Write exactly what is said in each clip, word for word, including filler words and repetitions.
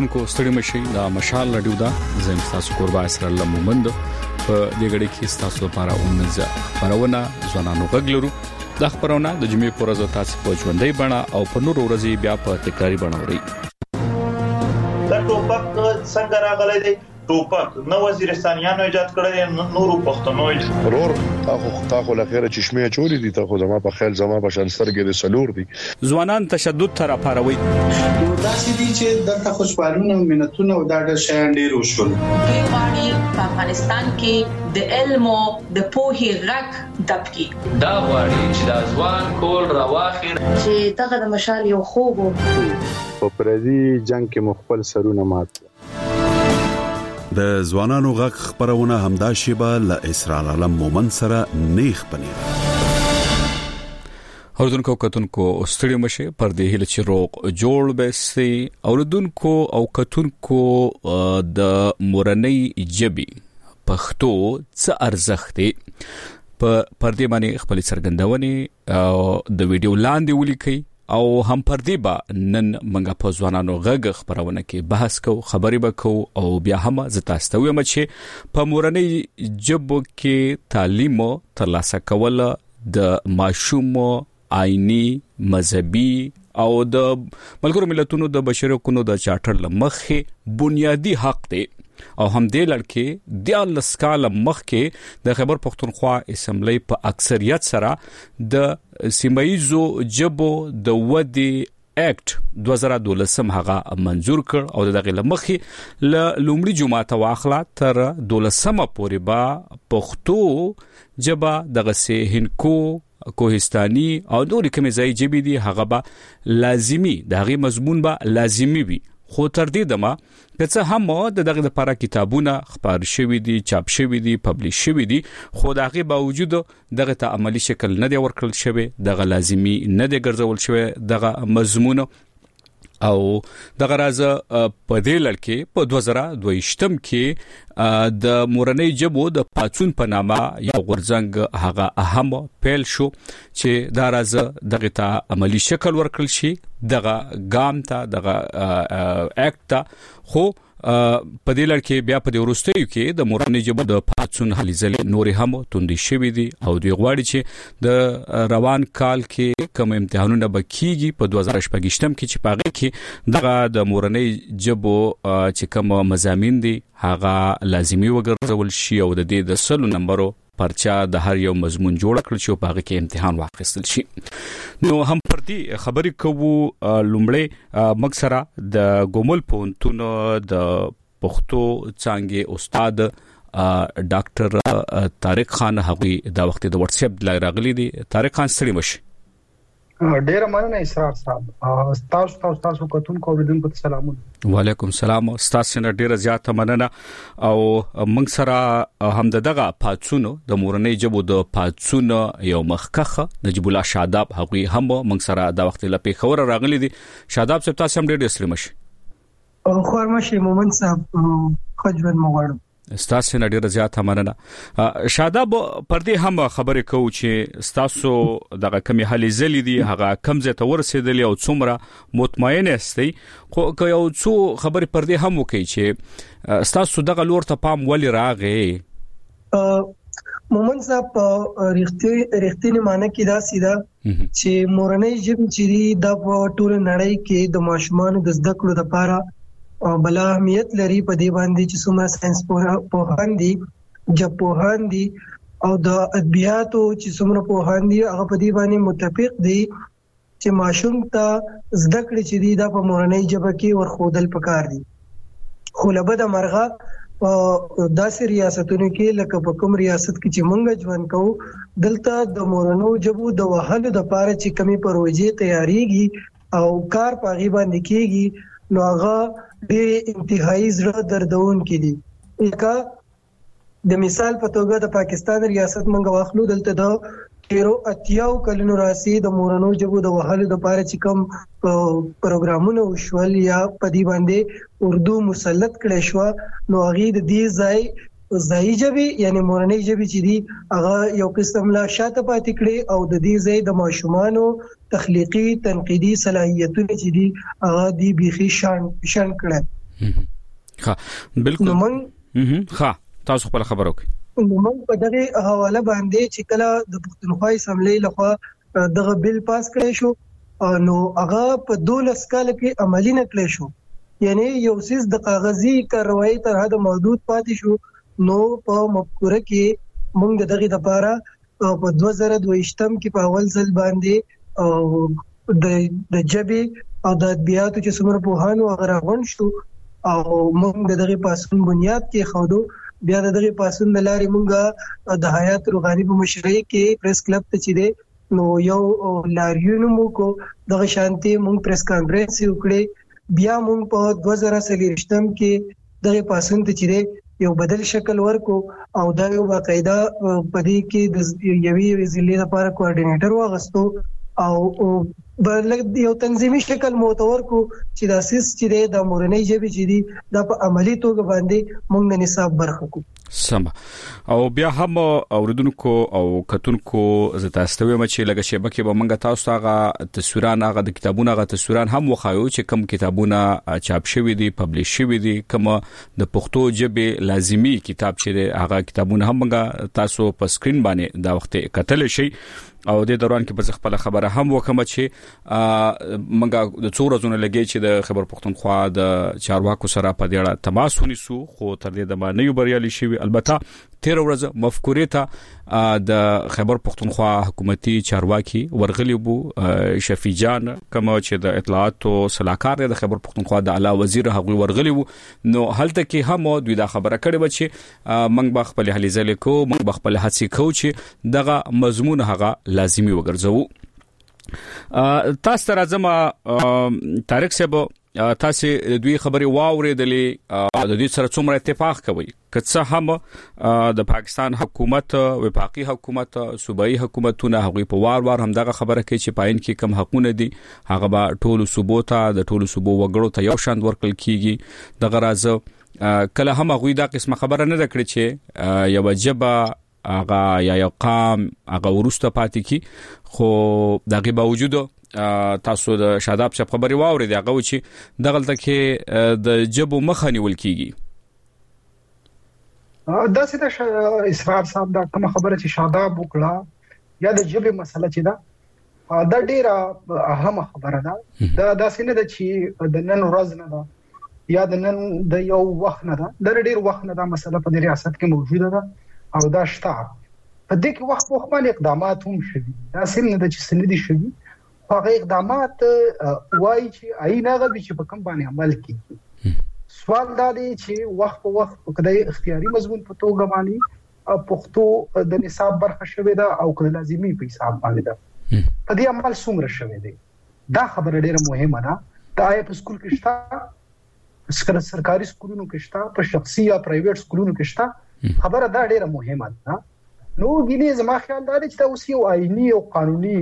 کتونکو ستړي مشي دا مشال رادیو دا زم تاسو قربا اسر الله مومند په دې غړي کې تاسو لپاره اونځه خبرونه ځوانانو غږلرو د خبرونه د جمعې پر ورځ تاسو په ژوندۍ بڼه او په نور ورځې بیا په تکراری بڼه اوري دا ټوپک څنګه راغلی دی ټوپک نو وزیرستانیانو ایجاد کړی نورو پښتنو ضرور تاسو تاسو لخيره چشمه چولې دي تاسو زما په خیال زما په شانسترګې د سلور دي ځوانان تشدد تر اپاروي دا چې دي چې د خوشحالونه ملتونه او د شان ډیر وشول په افغانستان کې د علم او د پوهې غږ دبکی دا وړي چې د ځوان کول رواخر چې دغه د مشال یو خوب په پردي جنگ کې مخبل سرونه مات د ځوانانو غږ خبرونه همدا شیبه ل اسرار علم مومن سره نیخ پنیر اوردونکو کتونکو ستړي مشه پر دې هله چې روغ جوړ بسي اوردونکو او کتونکو د مورنۍ جبي پښتو څه ارزښت دی په پر دې باندې خپل څرګندونې او د ویډیو لاندې ولیکي او هم پر دې با نن منګه په ځوانانو غږ خبرونه کې بحث کو خبرې وکاو او بیا هم زتا ستوي چې په مورنۍ جبو کې تعلیم ترلاسه کول د ماشوم آئینی مذهبي او د ملګرو ملتونو د بشري حقوقو د چارټر لمخې بنیادی حق دی او هم دې لړکې د لسکاله مخکې د خیبر پختونخوا اسمبلی په اکثریت سره د سیمایزو جبو د ودی اکټ دوه زره دولسم هغه منزور کړ او دغه لمخې ل لومړي جمعه واخلا تر دولسمه پورې با پښتو جبا دغه سه هنکو کوهستاني او نور کومې ځای جبې دي هغه به لازمی دغه مضمون به لازمی وي خو تر دې دمه که هم د دغه لپاره کتابونه خبر شوي دي چاپ شوي دي پبلش شوي دي خو دغه باوجود دغه ته عملی شکل نه دی ورکړل شوی دغه لازمی نه دی ګرځول شوی دغه مضمون او دغه راز په دې لړکې په دوه زره دوه کې د مورنۍ جبو د پاتون په نامه یو غورځنګ هغه اهم پیل شو چې دا راز دغه ته عملی شکل ورکړل شي دغه ګام ته دغه اکټ ته خو په دې لړ کې بیا په دې ورستیو کې د مورنۍ جبو د پاتون حلیزلې نور هم توندي شوي دي او دوی غواړي چې د روان کال کې کوم امتحانونه بکیږي په دوه زره شپږم کې چې پاغه کې دغه د مورنۍ جبو چې کوم مضامین دي هغه لازمی وګرځول شي او د دې د سلو نمبرو پرچا د هر یو مضمون جوړ کړل شي او پاغه کې امتحان واخیستل شي نو هم پر دې خبرې کوو لومړی مکسره د ګومل پونتون د پښتو څنګه استاد ډاکټر طارق خان هغوی دا وخت د واتس اپ راغلي دي طارق خان ستړي مشه ډیر مننه اسرار صاحب تاسو تاسو تاسو کوتونکو اوریدونکو ته سلامونه وعلیکم السلام تاسو نه ډیر زیاته مننه او موږ سره هم دغه پاتسونو د مورنۍ جبو د پاتسونو یو مخکخه نجیب الله شاداب هغوی هم موږ سره دا وخت لپاره خبر راغلي دي شاداب صاحب تاسو هم ډیر ستړي مشه او خورمشه مومن صاحب خجرن مغړم ستاسو نه ډیر زیاته مننه شاداب پر دې هم خبرې کوو چې ستاسو دغه کمی حالې زلې دي هغه کم ځای ته ورسېدلی او څومره مطمئن استئ خو که یو څو خبرې پر دې هم وکړي چې ستاسو دغه لور ته پام ولې راغی مومن صاحب رښتې رښتینی معنی کې دا سیده چې مورنۍ جبه چې د ټول نړۍ کې د ماشومان د زده کړو لپاره او بل اهمیت لري په دې باندې چې څومره ساينس پوهان دي ژبپوهان دي او د ادبیاتو چې څومره پوهان دي هغه په دې باندې متفق دي چې ماشوم ته زده کړې چې دی د په مورنۍ ژبه کې ورخودل پکار دي خو لبد مرغه په داسې ریاستونو کې لکه په کوم ریاست کې چې مونږ ژوند کوو دلته د مورنۍ ژبو د وهلو د لپاره چې کمی پروژې تیاریږي او کار په غیبه باندې کېږي نو هغه ډېر انتهایی زړه دردون کې دي لکه د مثال په توګه د پاکستان ریاست منګه واخلو دلته د تیرو اتیاو کلونو راسي د مورنو ژبو د وهلو د لپاره چې کوم پروګرامونه وشول یا په دې باندې اردو مسلط کړي شو نو هغه د دې ځای ځای ژبه یعنی مورنۍ ژبه چې دی هغه یو قسم لا شاته پاتې کړي او د دې ځای د ماشومانو تخلیقي تنقیدي صلاحیتونه چې دي هغه دی بيخي شان شان کړي ها بالکل ها تاسو خپل خبرو کوي نو موږ په دغه حواله باندې چې کله د پښتونخوا اسمبلی لخوا دغه بل پاس کړی شو نو هغه په دولس کال کې عملی نه کړی شو، یعنی یو سیس د کاغذي کاروایی تر حد محدود پاتې شو. نو په مفکوره کې موږ دغه لپاره په دوه زره دوه کې په اول ځل باندې د د جبي او د ادبیاتو چې څومره په هانو هغه راغون شو او موږ دغه پاسون بنیاد کې خودو. بیا دغه پاسون د لارې موږ د حیات روغانی په مشرۍ کې پریس کلب ته چي دي نو یو لاریون مو کو دغه شانتي موږ پریس کانفرنس وکړي. بیا موږ په دوه زره سلیریشتم کې دغه پاسون ته چي دي یو بدل شکل ورکو او دا یو باقاعده پدې کې د یوې ضلع لپاره کوارډینیټر واغستو او بل یو تنظیمي شکل موتور کو چې د اساس چې د مورنۍ ژبې چې دي د په عملی توګه باندې موږ د نصاب برخه کو سم. او بیا هم اوردونکو او کتونکو زتا استوي مچ لګه شبکه به منګه تاسو هغه تصویران هغه د کتابونو هغه تصویران هم وخایو چې کوم کتابونه چاپ شوي دي پبلش شوي دي کوم د پښتو ژبې لازمی کتاب چې هغه کتابونه هم منګه تاسو په سکرین باندې دا وخت کتل شي. او د دوران کې په خپل خبره هم وکم چې منګه د څو ورځې لګي چې د خبر پښتونخوا د چارواکو سره په دې اړه تماس ونیسو خو تر دې د باندې یو بریالي شي. البته تیر ورځ مفکورې ته د خبر پښتونخوا حکومتي چارواکي ورغلی بو شفیع جان کوم چې د اطلاعات او صلاحکار د خبر پښتونخوا د اعلی وزیر هغه ورغلی وو. نو هلته کې هم دوی دا خبره کړې و چې موږ به خپل هلي ځلې کو موږ به خپل هڅې کو چې دغه مضمون هغه لازمی وګرځو. تاسو راځم طارق صاحب تاسو دوی خبري واوریدلې د دې سره څومره اتفاق کوي کڅه هم د پاکستان حکومت وفاقي حکومت صوبایي حکومتونه هغه په وار وار هم دغه خبره کوي چې پاین کې کم حقونه دي هغه به ټولو صوبو ته د ټولو صوبو وګړو ته یو شان ورکل کیږي. دغه راز کله هم هغه دا قسمه خبره نه دکړي چې یو جبا هغه یا یو قام هغه ورسته پاتې کی خو دغه باوجود تاسو د شاداب څخه خبري واورید هغه چې دغلته کې د جبو مخنی ول کیږي. دا څه اسرار صاحب دا کوم خبره چې شاداب وکړه یا د جبې مسله چې دا دا ډیره اهمه خبره ده. دا داسې نه ده چې د نن ورځ نه ده یا د نن د یو وخت نه ده، د ډیر وخت نه دا مسله په ریاست کې موجوده ده او دا شته. په دې کې وخت په خپل اقدامات هم شوي، دا سم نه د چې سندي شوي هغه اقدامات وایي چې آئین هغه چې په کوم باندې عمل کیږي. سوال دا دی چې وخت په وخت په کدی اختیاري مضمون په توګه باندې پښتو د نصاب برخه شوي ده او کله لازمي په حساب باندې ده. په دې عمل څومره شوي دي دا خبره ډیره مهمه ده. دا په سکول کې شته، سرکاري سکولونو کې شته، په شخصي یا پرایویټ سکولونو کې شته. خبره دا ډیره مهمه ده. نو ګینه زما خیال دا دی چې دا اوس یو آئینی او قانوني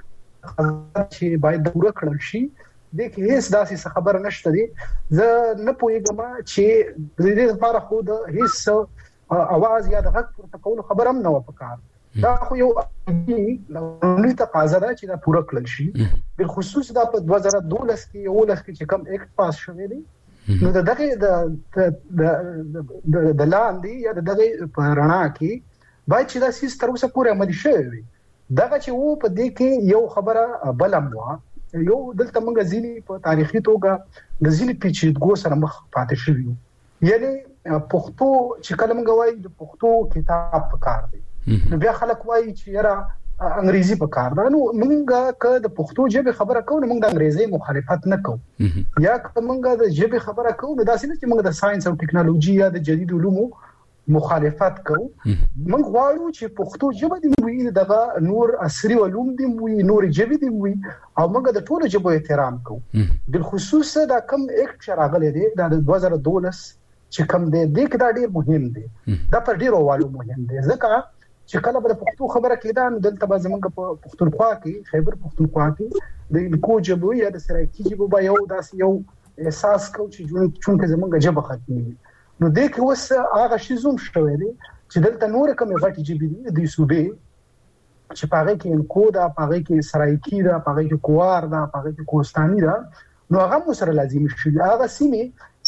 چې باید پوره کړل شي. د کې هیڅ داسې خبره نشته دي. زه نه پوهیږم چې د دې لپاره خو د هیڅ اواز یا د غږ پورته کول خبره هم نه و پکار. دا خو یو قانوني تقاضا ده چې دا پوره کړل شي. بالخصوص دا په دوه زره دولس کې یو لس کې چې کوم اکټ پاس شوی دی نو دغه د د د لاندې یا دغه په رڼا کې باید چې دا سیس تر اوسه پورې عملي شوی وي. دغه چې وو په دې کې یو خبره بلم وا یو دلته موږ ځینی په تاریخي توګه د ځینی پیچیدګو سره مخ پاتې شوی یو. یعنی پښتو چې کله موږ وایي د پښتو کتاب په کار دی نو بیا خلک وایي چې یاره انګریزي په کار ده. نو موږ که د پښتو ژبې خبره کوو نو موږ د انګریزي مخالفت نه کوو یا که موږ د ژبې خبره کوو نو داسې نه چې موږ د ساينس او ټکنالوژي یا د جدید علومو مخالفت کوو. موږ غواړو چې پښتو ژبه دې وي دغه نور عصري علوم دې وي نور ژبې دې وي او موږ د ټولو ژبو احترام کوو. بالخصوص دا کوم اکټ شراغله دی دا د دوه زره دولس چې کوم دی د کې دا ډیر مهم دی. دا پر ډیرو والو مهم دی ځکه چې کله به پښتو خبره کېده نو دلته به زمونږ په پښتونخوا کې خیبر پښتونخوا کې د انکو ژبه یا د سرایکي ژبه به یو داسې یو احساس کو چې چونکه زمونږ ژبه ختمي. نو د کې اوس هغه شی زوم شوی دی چې دلته نور کومه غټي ژبې دي د صوبې چې پاره کې انکو دا پاره کې سرایکي دا پاره کې کوار دا پاره کې کوستاني دا نو هغه مو سره لازمي شي. هغه سیمه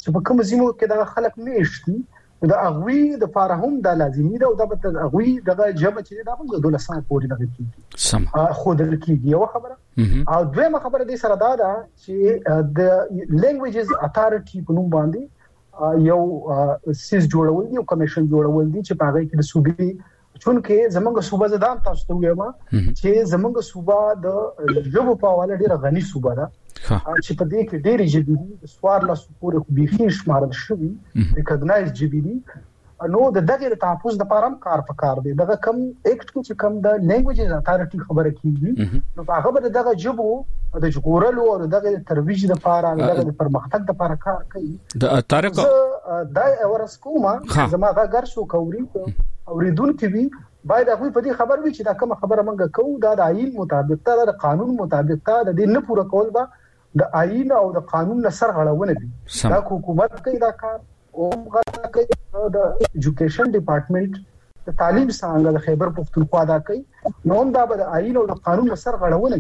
چې په کوم زمو کې دا خلک میشتي دا اغوی د فارهم د لازمي ده او دا د اغوی دغه جمع چې دا موږ د لسان پورې دغه کیږي سم خو د کیږي یو خبره او دویمه خبره دې سره دا ده چې د لینګویجز اتارټي په نوم باندې یو سیس جوړول دي او کمیشن جوړول دي چې په هغه کې د صوبې چونکه زمونږ صوبه زدان تاسو ته وایم چې زمونږ صوبه د ژبو په حواله ډیره غني صوبه ده چې په دې کې ډېری جبي دي سوار لا سپورې خو بيخي شمارل شوی ریکګنایز جبي دي نو د دغه تحفظ د پاره کار پکار دی دغه کم اکټ کې کم د لینګویجز اتارټي خبره کیږي نو هغه به دغه جبو د جوړولو او دغه ترویج د پاره دغه پرمختګ د پاره کار کوي د طارق دا ورسکوما زما غږ شو کوري اوریدونکو وی باید هغه په دې خبر وي چې دا کوم خبره منګه کوو دا د آئین مطابق دا د قانون مطابق دا د نه پوره کول با د آئین او د قانون نه سر غړونه دي دا حکومت کوي دا کار او غږ کوي د ایجوکیشن ډپارټمنټ د تعلیم څنګه د خیبر پختونخوا دا کوي نو هم دا د آئین او د قانون نه سر غړونه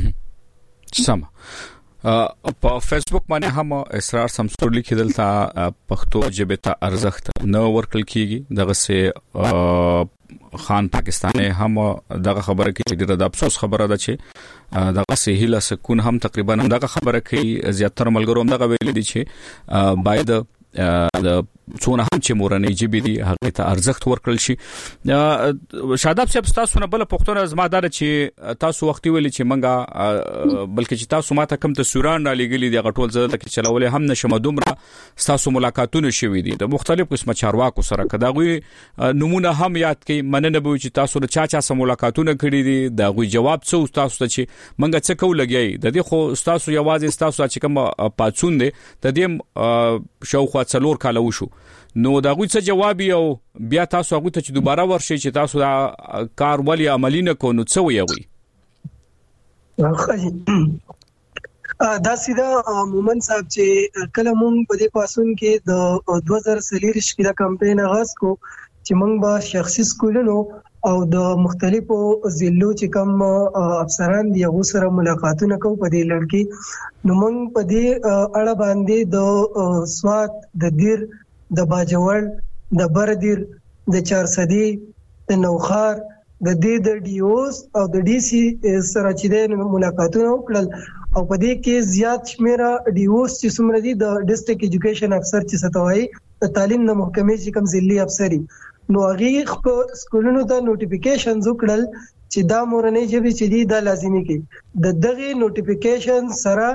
دي سم په فیسبوک باندې هم اسرار سمسورلی کېدل تا پښتو ژبه ته ارزښت نه ورکل کیږي دغه سه خان پاکستاني هم دغه خبره کې ډیره د افسوس خبره ده چې دغه سه هله سکون هم تقریبا دغه خبره کې زیاتره ملګرو هم دغه ویل دي چې باید د څونه هم چې مورنۍ جبې دي هغه ته ارزښت ورکړل شي شاداب صاحب تاسو نه بل پښتون ازمادار چې تاسو وخت ویل چې منګه بلکې چې تاسو ماته کم ته سوران را لګلې دي غټول زړه کې چلولې هم نشم دومره تاسو ملاقاتونه شوي دي د مختلف قسمه چارواکو سره کداغوي نمونه هم یاد کړئ مننه به چې تاسو له چا چا سره ملاقاتونه کړي دي داغوي جواب څه تاسو ته چې منګه څه کول لګي د دې خو تاسو یوازې تاسو چې کوم پاتون دي د دې شاوخوا څلور کال وشو نو دا غوښ څه جواب یو بیا تاسو هغه ته چې دوباره ورشي چې تاسو دا کار ولې عملی نه کو نو څه ویوي دا سیده مومن صاحب چې کله مونږ په دې پاسون کې د دوه هزار سلیریش کې دا کمپاین آغاز کو چې مونږ به شخصي سکولونو او د مختلفو ضلعو چې کوم افسران دي هغه سره ملاقاتونه کوو په دې لړ کې نو مونږ په دې اړه باندې د سوات د دیر د باجوړ د بردیر د چارسدي د نوخار د دې د ډیوس او د ډي سي سره چې د ملاقاتونه وکړل او په دې کې زیات شمیره ډیوس چې څومره دي د ډیسټریکټ ایجوکیشن افسر چې ستوي د تعلیم د محکمې چې کوم ضلعي افسري نو هغه سکولونو ته نوټیفیکیشنز وکړل چې دا مورنۍ ژبه چې دي دا لازمي کې د دغه نوټیفیکیشن سره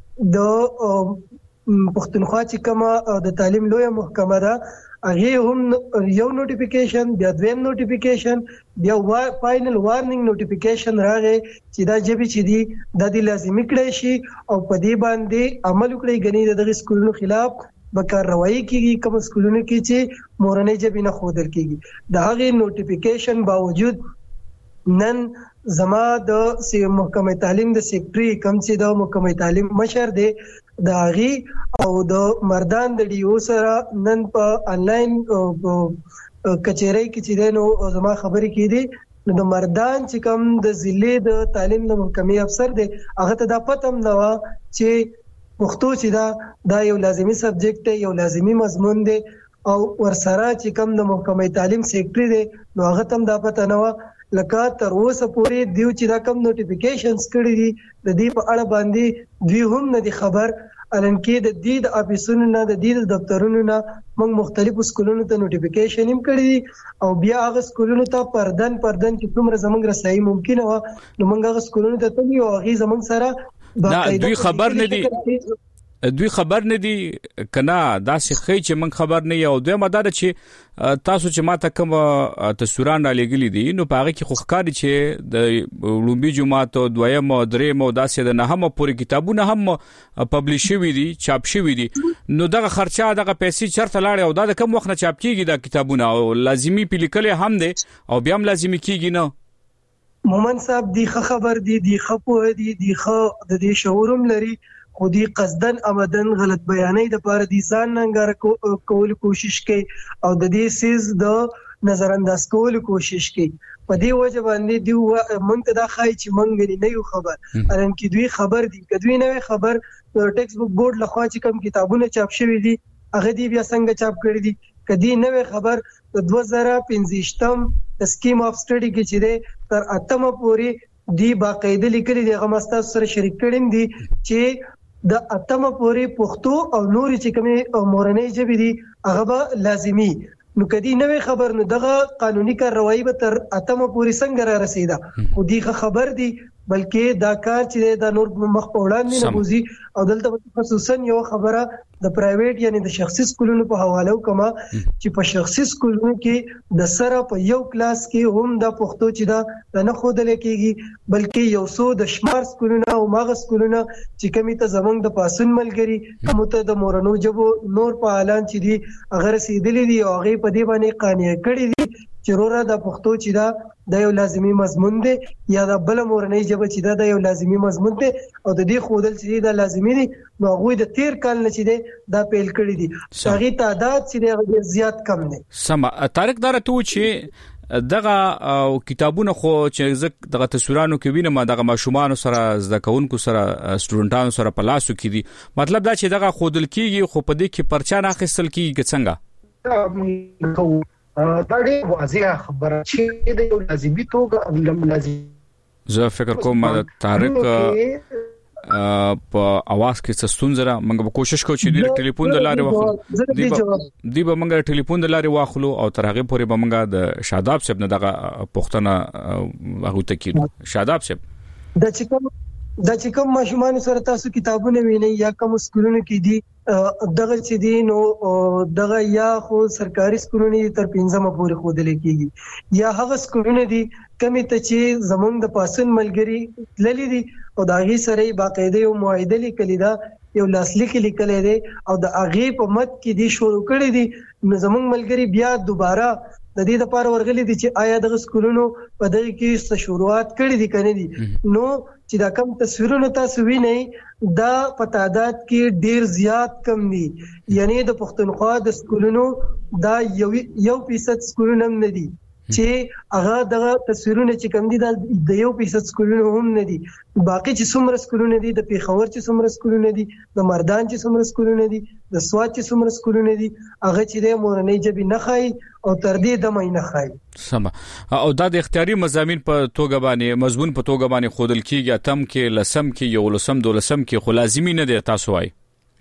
د پښتونخوا چې کومه د تعلیم لویه محکمه ده هغه هم یو نوټیفیکیشن بیا دویم نوټیفیکیشن بیا فائنل وارنینګ نوټیفیکیشن راغی چې دا ژبه چې دي د دې لازمي کړی شي او په دې باندې عمل وکړي غني دغه سکولونو خلاف بکار روایي کیږي کوم سکولونو کې چې مورنۍ ژبه نه خودل کیږي د هغه نوټیفیکیشن باوجود نن زما د محکمه تعلیم د سیکریټري کوم چې د محکمه تعلیم مشر دی د غي او د مردان د ډیو سره نن په انلاین کچېرې کې چې نو زما خبرې کړي نو د مردان چې کوم د ضلع د تعلیم د محکمې افسر دی هغه ته دا پته نه و چې پښتو چې دا دا یو لازمي سبجیکټ دی یو لازمي مضمون دی او ورسره چې کوم د محکمه تعلیم سیکریټري دی نو هغه تم دا پته نه و لکه تر اوسه پورې دیو چې دا کوم نوټیفیکیشنز کړي دي د دې په اړه باندې دوی هم نه دي خبر الان کې د دې د اپیسونو نه د دې د دفترونو نه موږ مختلفو سکولونو ته نوټیفیکیشن هم کړی دي او بیا هغه سکولونو ته پردن پردن چې څومره زمونږ رسایي ممکن و نو موږ هغه سکولونو ته تللی او هغه زمونږ سره دا دوی خبر نه دي دوی خبر نه دي کنه دا څه خې چې من خبر نه یو دوی مدار چې تاسو چې ماته کوم تصویران را لګلې دي نو پاره کې خو ښکاري چې د لومبي جمعه او دویم او دریم او داسې د نه هم پوری کتابونه هم پبلش شوي دي چاپ شوي دي نو دغه خرچه دغه پیسې چرته لاړې او دا د کوم وخت نه چاپ کیږي دا کتابونه او لازمي پلیکل هم دي او بیا هم لازمي کیږي نه مومن صاحب دی خبر دی دی خپو دی دی خ د دې شعورم لري خو دی قصدن آمدن غلط بیانې د پاره دي ځان ننګار کول کوشش کوي او د دې سیز د نظر انداز کول کوشش کوي په دې وجه باندې دی مونږ ته دا خای چې مونږ نه یو خبر الان کې دوی خبر دي کدوې نه خبر ټیکس بوک بورډ لخوا چې کوم کتابونه چاپ شوي دي هغه دی بیا څنګه چاپ کړی دي کدي نوې خبر د دوه زره پنځه د سکیم اف سټډي کې چې ده تر اتمه پورې دی باقاعده لیکلي دي هغه مستاسو سره شریک کړم دي چې د اتمه پورې پښتو او نوري چې کومه مورنۍ ژبې دي هغه به لازمي نو کدي نوې خبر نو دغه قانوني کاروایی به تر اتمه پورې څنګه را رسیدا خو دیغه خبر دي بلکې دا کار چې د نور مخ په وړاندې نه بوزي او دلته خصوصا یو خبره د پرایویټ یعنی د شخصي سکولونو په حواله وکما چې په شخصي سکولونو کې د سره په یو کلاس کې هم د پښتو چې دا نه خودل کېږي بلکې یو څو د شمار سکولونو او ماغه سکولونو چې کمی ته زمنګ د پاسون ملګری کوم ته د مورنو جبو نور په اعلان چې دي اگر رسیدلې دي او هغه په دې باندې قانع کړي دي چې رورا د پښتو چې دا د یو لازمي مضمون دی یا د بل مورنۍ ژبه چې دا د یو لازمي مضمون دی او د دې خودل چې دا لازمي دي نو هغه د تیر کال نه چې دی دا پیل کړی دي هغه تعداد چې دی زیات کم دی سم طارق دار ته چې دغه کتابونه خو چې دغه تصویرانو کې وینم دغه ماشومان سره زده کوونکو سره سټوډنټانو سره په لاسو کې دي مطلب دا چې دغه خودل کیږي خو په دې کې پرچا نه اخیستل کیږي څنګه دا ډېر واضح خبره چې د یو لازمي توګه لازم زه فکر کوم طارق په اواز کې څه ستونزه موږ به کوشش کوو چې د ټلیفون د لارې واخلو دی به موږ د ټلیفون د لارې واخلو او تر هغه پورې به موږ د شاداب صاحب نه دغه پښتنه هغه تکیو شاداب صاحب د چې کوم د چې کوم ماشومان سره تاسو کتابونه وینئ یا کوم سکولونو کې دي دغه چې دي نو دغه یا خو سرکاري سکولونه تر پنځمه پورې خودل کېږي یا هغه سکولونه دي کمی ته چې زمونږ د پاسن ملګری تللی دي او د هغه سره باقاعده یو معاهده لیکلې ده یو لاسلیک لیکل دی او د هغه په مت کې دي شروع کړی دي نو زمونږ ملګری بیا دوباره د دې لپاره ورغلي دي چې آیا د سکولونو په دغه کې څه شروعات کړې دي کنه دي نو چې دا کم تصویرونه تاسو وینئ دا په تعداد کې ډیر زیات کم دي یعنی د پښتونخوا د سکولونو دا یو یو فیصد سکولونه نه دي چې هغه دغه تصویرونه چې کم دي د یو فیصد سکولونه هم نه دي باقي چې څومره سکولونه دي د پیښور چې څومره سکولونه دي د مردان چې څومره سکولونه دي د سواد چې څومره سکولونه دي هغه چې د مورنۍ ژبې نه خای او تر دې د مې نه خای سم او دا د اختیاري مضامین په توګه باندې مضمون په توګه باندې خودل کیږي تم کې لسم کې یو لسم دو لسم کې خو لازمي نه دي تاسو وای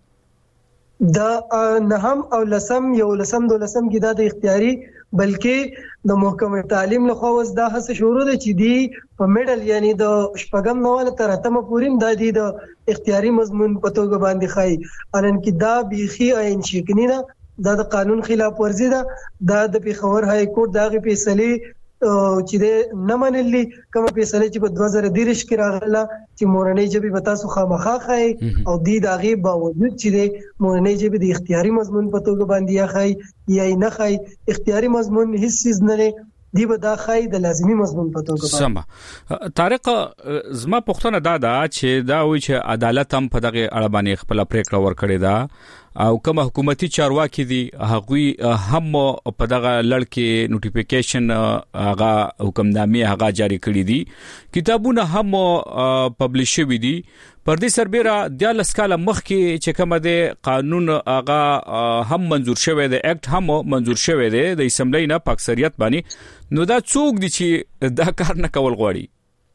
د نهم او لسم یو لسم دو لسم کې دا د اختیاري بلکې د محکمه تعلیم له خوا وس دا هڅه شروع ده چې دی په میډل یعنی د شپږم نواله تر اتمه پورې د دې د اختیاري مضمون په توګه باندې خای انن کې دا بيخي عین شکنی نه دا د قانون خلاف ورزي ده دا د پیښور های کورټ دغه فیصله چې د نه منلي کوم فیصله چې په دوه زره دېرش کې راغله چې مورنۍ ژبه به تاسو خامخا خای او د دغه باوجود چې د مورنۍ ژبه د اختیاري مضمون په توګه باندې یا خای یا نه خای اختیاري مضمون هیڅ چیز نه لري دی به دا خای د لازمي مضمون په توګه سم طارق زما پښتنه دا دا چې دا وی چې عدالت هم په دغه اړه باندې خپل پریکړه ورکړي دا او کوم حکومتي چارواکي دي هغه هم په دغه لړ کې نوټیفیکیشن هغه حکمنامې هغه جاری کړي دي کتابونه هم پبلش شوي دي پر دې سربېره د لسکاله مخکې چې کوم د قانون هغه هم منزور شوی دی اکټ هم منزور شوی دی د اسمبلی نه په اکثریت باندې نو دا څوک دي چې دا کار نه کول غواړي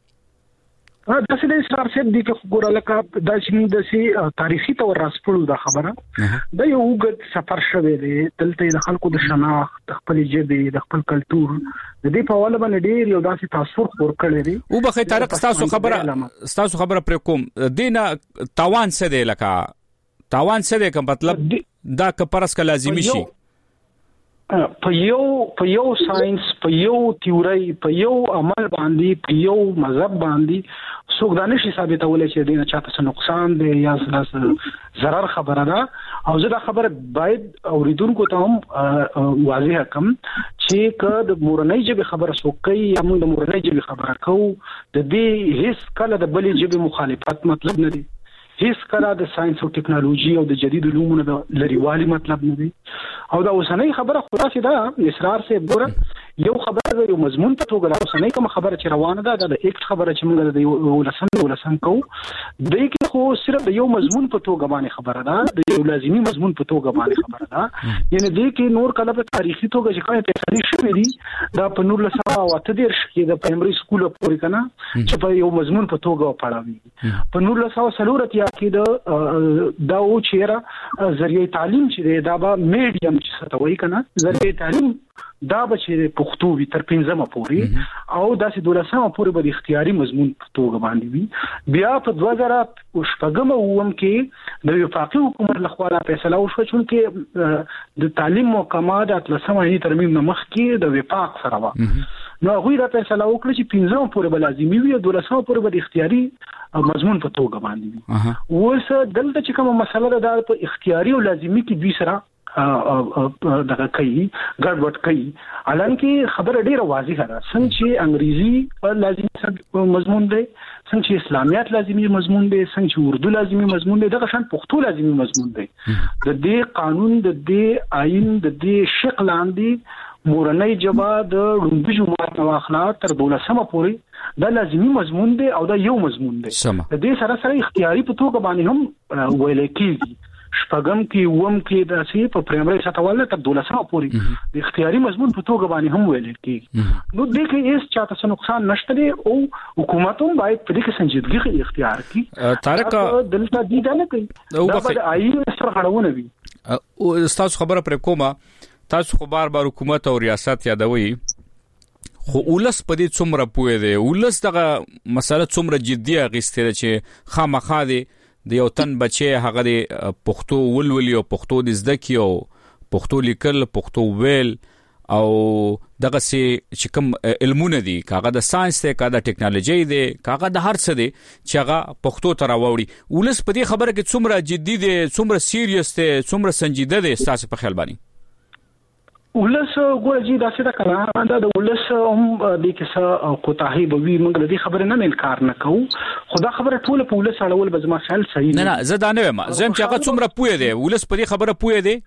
دا څه سر څه دي چې ګورلکه د شنو د سي تاریخي تور راسپړو دا خبره دا یو وګت سفر شوی دی دلته د خلکو د شناخت د خپل ژبې د خپل کلچر د دې په اړه باندې ډیر یو داسې تاثیر ورکړی دی او بخې طارق تاسو خبره تاسو خبره پر کوم دینه تاوان څه دی لکه تاوان څه دی کوم مطلب دا که پرس کا لازمي شي په یو په یو ساينس په یو تیوري په یو عمل باندې په یو مذهب باندې څوک دا نشي ثابتولای چې دینه چاته څه نقصان دی یا څه ضرر خبره ده او زه دا خبره باید اوریدونکو ته هم واضح کم چې که د مورنۍ ژبې خبره څوک کوي یا موږ د مورنۍ ژبې خبره کوو د دې هیڅ کله د بلې ژبې مخالفت مطلب نه دی هیڅ کله د ساينس او ټکنالوژي او د جدید علومو د لريوالي مطلب نه دی او دا اوسنۍ خبره خلاصې ده اسرار سے ګوره یو خبره یو مضمون په توګه دا اوسنۍ کوم خبره چې روانه ده د ایکټ خبره چې موږ د یو لسم ولسم کو د کې خو صرف د یو مضمون په توګه باندې خبره ده د یو لازمي مضمون په توګه باندې خبره ده یعنی د کې نور کله په تاریخي توګه چې کومه فیصله شوې دي دا په نور لسم او اته دېرش کې د پرایمري سکول پورې کنه چې په یو مضمون په توګه پړاوي په نور لسم سلورت یا کې د دا او چیرې ذریعہ تعلیم چې دا به میډیم چې ستوي کنه ذریعہ تعلیم دا به چې پښتو وي تر پنځمه پورې او داسې دولسمه پورې به اختیاري مضمون په توګه باندې وي بیا په دوه زره شپږم اوم کې د وفاقي حکومت لخوا را فیصله وشوه چې د تعلیم محکمه د اتلسمه یې ترمیم نه مخکې د وفاق سره و نو هغوی را فیصله وکړه چې پنځمه پورې به لازمي وي او دولسمه پورې به اختیاري مضمون په توګه باندې وي اوس دلته چې کومه مسله ده دا په اختیاري او لازمي کې دوی سره دغه کوي ګډوډ کوي حالانکه خبره ډیره واضحه ده څنګه چې انګریزي لازمي مضمون دی څنګه چې اسلامیات لازمي مضمون دی څنګه چې اردو لازمي مضمون دی دغه شان پښتو لازمي مضمون دی د دې قانون د دې آئین د دې شق لاندې مورنۍ ژبه د لومړي جمهوریت نو اخلاق تر دولسمه پورې دا لازمي مضمون دی او دا یو مضمون دی د دې سره سره اختیاري په توګه باندې هم ویل کېږي شپږم کې ووم کې د سی په پرایمري سطح تر دولسمه پورې د اختیاري مضمون په توګه باندې هم ویل کېږي نو د کې هیڅ چاته څه نقصان نشته دی او حکومت هم باید په دې کې سنجیدګي اختیار کړي طارق دلته دي دا نه کوي دا به آئین سره غړونه وي او تاسو خبره پر کومه تاسو خو بار بار حکومت او ریاست یادوي خو ولس په دې څومره پوهه دی ولس دغه مسله څومره جدي اغستره چې خامخا دی د یو تن بچي هغه د پښتو ولولي او پښتو د زده کی او پښتو لیکل پښتو ویل او دغه سي چې کوم علمونه دي کاغه د ساينس ته کاغه د ټیکنالوژي دي کاغه د هر څه دي چې هغه پښتو ته راوړي ولس په دې خبره کې څومره جدي دي څومره سیریس دي څومره سنجیده دي تاسو په خیال باندې ولس ګورځي دا څه دا کړه دا د ولس هم د کیسه کوتاهي به وي موږ د دې خبره نه انکار نه کوو خدا خبره ټول په ولس اړول به زما خیال صحیح نه نه زه دا نه یم زم چې هغه څومره پوهه دی ولس په دې خبره پوهه دی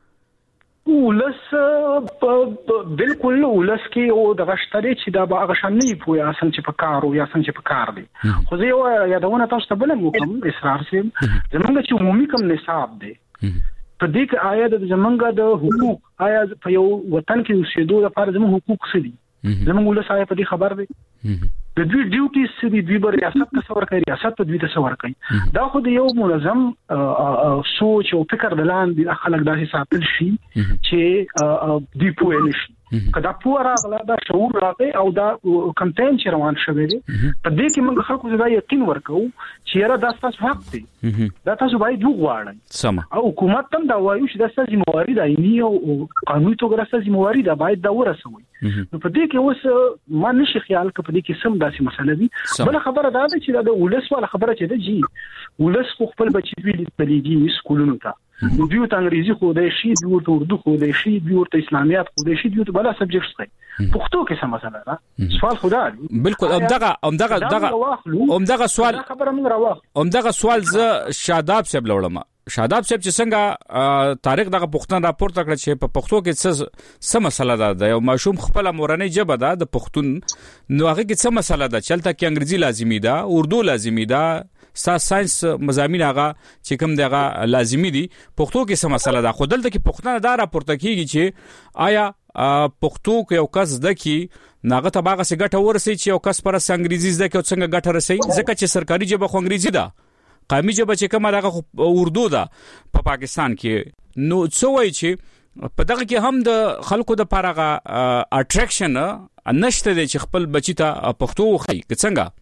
ولس بالکل ولس کې او د غشتري چې دا به هغه شان نه پوهه اسان چې په کار او یا اسان چې په کار دی خو زه یو یادونه تاسو ته بلم کوم اصرار سیم زمونږ چې عمومي کوم نصاب دی په دې کې آیا د زمونږ د حقوق آیا په یو وطن کې اوسېدو لپاره زموږ حقوق څه دي زموږ ولس آیا په دې خبر دی د دوی ډیوټیز څه دي دوی به ریاست تصور کوي ریاست په دوی تصور کوي دا خو د یو منظم سوچ او فکر د لاندې خلک داسې ساتل شي چې دوی پوه نشي کدا پوه راغله دا شعور راغی او دا کمپاین چې روان شوی دی په دې کې موږ خلکو زدا یقین ورکو چې را دا تاسو حق دی دا تاسو باید وګورئ سم او حکومت هم دا وایي چې دا ستاسو ذمہواری ده عیني او قانوني توګه ستاسو ذمہواری ده باید دا ورسوي نو په دې کې اوس ما نشي خیال ک په دې کې سم داسې مسله دي بل خبره دا ده چې دا د ولس ولا خبره چې ده جی ولس خپل بچی ویل تلېږي سکولونو ته نو دیو ته انګریزي خو د شي دیو ته اردو خو د شي دیو ته اسلامیات خو د شي دیو ته بل سبجیکټس دی پښتو کې څه مسله ده سوال خدا دی بالکل همدغه همدغه دغه همدغه سوال خبره موږ راوخ همدغه سوال ز شاداب صاحب لوړم شاداب صاحب چې څنګه تاریخ دغه پښتون راپورته کړ چې په پښتو کې څه څه مسله ده د یو ماشوم خپل مورنۍ ژبه ده د پښتون نو هغه کې څه مسله ده چلته کې انګریزي لازمي ده اردو لازمي ده ستا ساينس مضامین هغه چې کوم دغه لازمي دي پښتو کې څه مسله ده خو دلته کې پښتون دا راپورته کیږي چې آیا پښتو کې یو کس دکی ناغه ته باغه سي ګټه ورسي چې یو کس پر انګریزي زده کې څنګه ګټه رسي ځکه چې سرکاري ژبه خو انګریزي ده قومي ژبه چې کومه دغه اردو ده په پا پاکستان کې نو څه وایي چې په دغه کې هم د خلکو د پارغه اټریکشن نشته چې خپل بچی ته پښتو وخی څنګه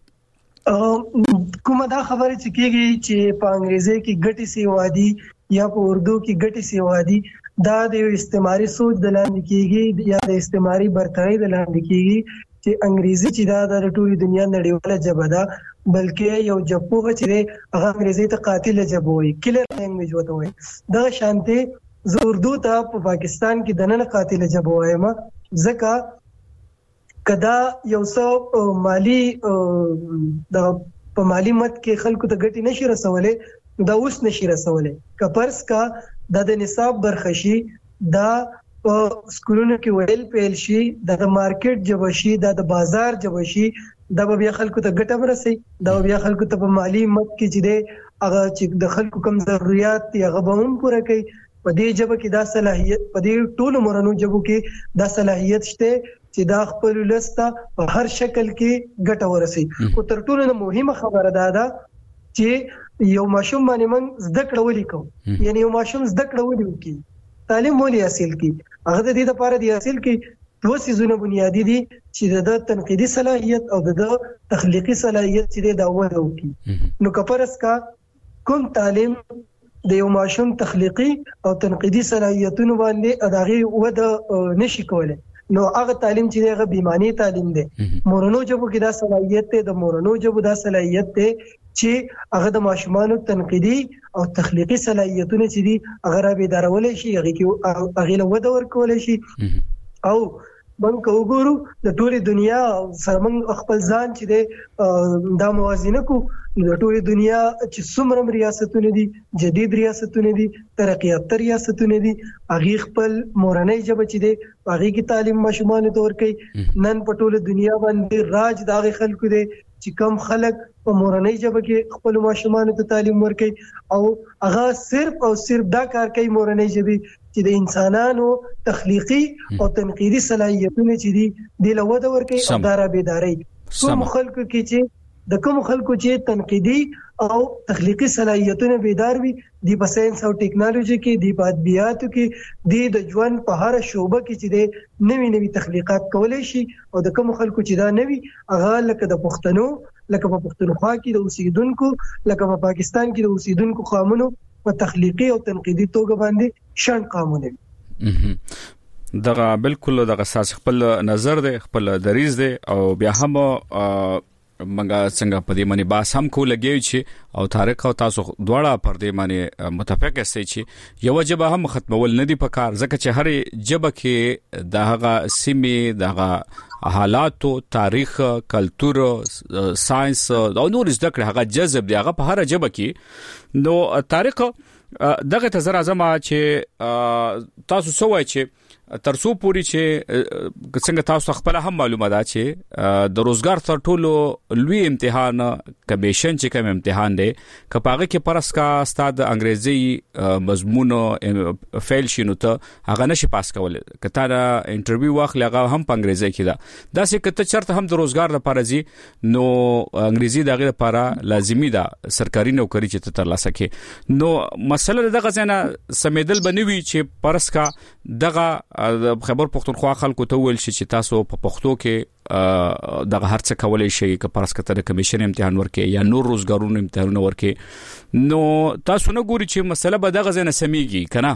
کومه دا خبره چې کېږي چې په انګریزي کې ګټي سی وادي یا په اردو کې ګټي سی وادي دا د استعماري سوچ د لاندې کېږي یا د استعماري برتري د لاندې کېږي چې انګریزي چې دا د ټولې دنیا نړیواله ژبه ده بلکې یو جپوغه چې هغه انګریزي ته قاتل ژبه وي کلر لینګویج وته وي دا شانته زه اردو ته په پاکستان کې د نن قاتل ژبه وایم ځکه کدا یو څو مالی د په مالی مت کې خلکو ته ګټي نشي رسولې دا اوس نشي رسولې کپرس کا د نصاب برخشي دا په سکولونو کې ویل پیل شي د مارکیټ جوړ شي د بازار جوړ شي د بیا خلکو ته ګټه ورسي د بیا خلکو ته په مالی مت کې چې د هغه چې د خلکو کم ضرورت یا غوښتنې پوره کوي په دې جبه کې دا صلاحيت په دې ټولو مورنو جبو کې دا صلاحيت شته چې دا خپل لسته په هر شکل کې ګټه ورسي او تر ټولو مهمه خبره ده دا چې یو ماشوم باندې موږ زده کړه ولیکو یعنی یو ماشوم زده کړه ولیکي تعلیم ولې حاصل کی هغه د دې لپاره دی حاصل کی دوه سيزونه بنیادی دي چې د تنقیدي صلاحيت او د تخلیقي صلاحيت چې د اول وکي نو کپرس کا کوم تعلیم د یو ماشوم تخلیقي او تنقیدي صلاحيتونو باندې اداغي ود نشي کولای نو هغه تعلیم چې هغه بیمانی تعلیم دی مورنو جبو کې دا صلاحيت ته د مورنو جبو دا صلاحيت ته چې هغه د ماشومانو تنقیدي او تخلیقي صلاحيتونه چې دي هغه را به دارول شي هغه کې هغه له ود ورکول شي او موږ وګورو د ټولې دنیا سره موږ خپل ځان چې د دا موازنه کو د ټولې دنیا چې څومره ریاستونه دي جدید ریاستونه دي ترقی یافته ریاستونه دي هغه خپل مورنۍ ژبه چې دي هغه کې تعلیم ماشومان ته ورکړي نن په ټوله دنیا باندې راج دغه خلکو دي چې کم خلک په مورنۍ ژبه کې خپل ماشومان ته تعلیم ورکړي او هغه صرف او صرف دا کار کوي مورنۍ ژبه چې د انسانانو تخلیقي او تنقیدي صلاحيتونه چې دي د لوده ورکي او دارا بيداري کوم خلکو کې چې د کوم خلکو چې تنقیدي او تخلیقي صلاحيتونه بیدار وي د ساينس او ټیکنالوژي کې د ادبیاتو کې د ژوند په هر شوبه کې چې د نوي نوي تخلیقات کولای شي او د کوم خلکو چې دا نوي هغه لکه د پښتنو لکه په پښتونخوا کې د اوسیدونکو لکه په پاکستان کې د اوسیدونکو قومونو په تخلیقي او تنقیدي توګه باندې شان قانون دغه بالکل دغه اساس خپل نظر دی خپل دریز دی او بیا هم منګه څنګه په دې باندې باس هم کو لګي چې او تاریخ او تاسو دواړه پر دې باندې متفق استئ چې یو جبه هم ختمول نه دی پکار ځکه چې هر جبه کې دغه سیمه دغه حالاتو تاریخ کلچر ساينس او نور زده کړه هغه جذب دی هغه په هر جبه کې نو تاریخ دغه تزر اعظم چې تاسو سوای چې ترڅو پوری چې څنګه تاسو خپل هم معلومه ده چې د روزګار تر ټولو لوی امتحان کمیشن چې کوم امتحان دی کپاغه کې پرس کا استاد انګریزي مضمون فیل شینو ته هغه نشي پاس کول کته دا انټرویو واخلې هغه هم په انګریزي کې ده دا چې کته چرته هم د روزګار لپاره زی نو انګریزي دغه لپاره لازمی ده سرکاري نوکری چې تر لاسه کې نو مسله دغه څنګه سمیدل بنوي چې پرس کا دغه خبر پښتونخوا خلکو ته ویل شي چې تاسو په پښتو کې دغه هرڅه کولای شي که پرس کته کمیشن امتحان ورکې یا نور روزګارونو امتحان ورکې نو تاسو نه ګوري چې مسله به دغه ځنه سميږي کنه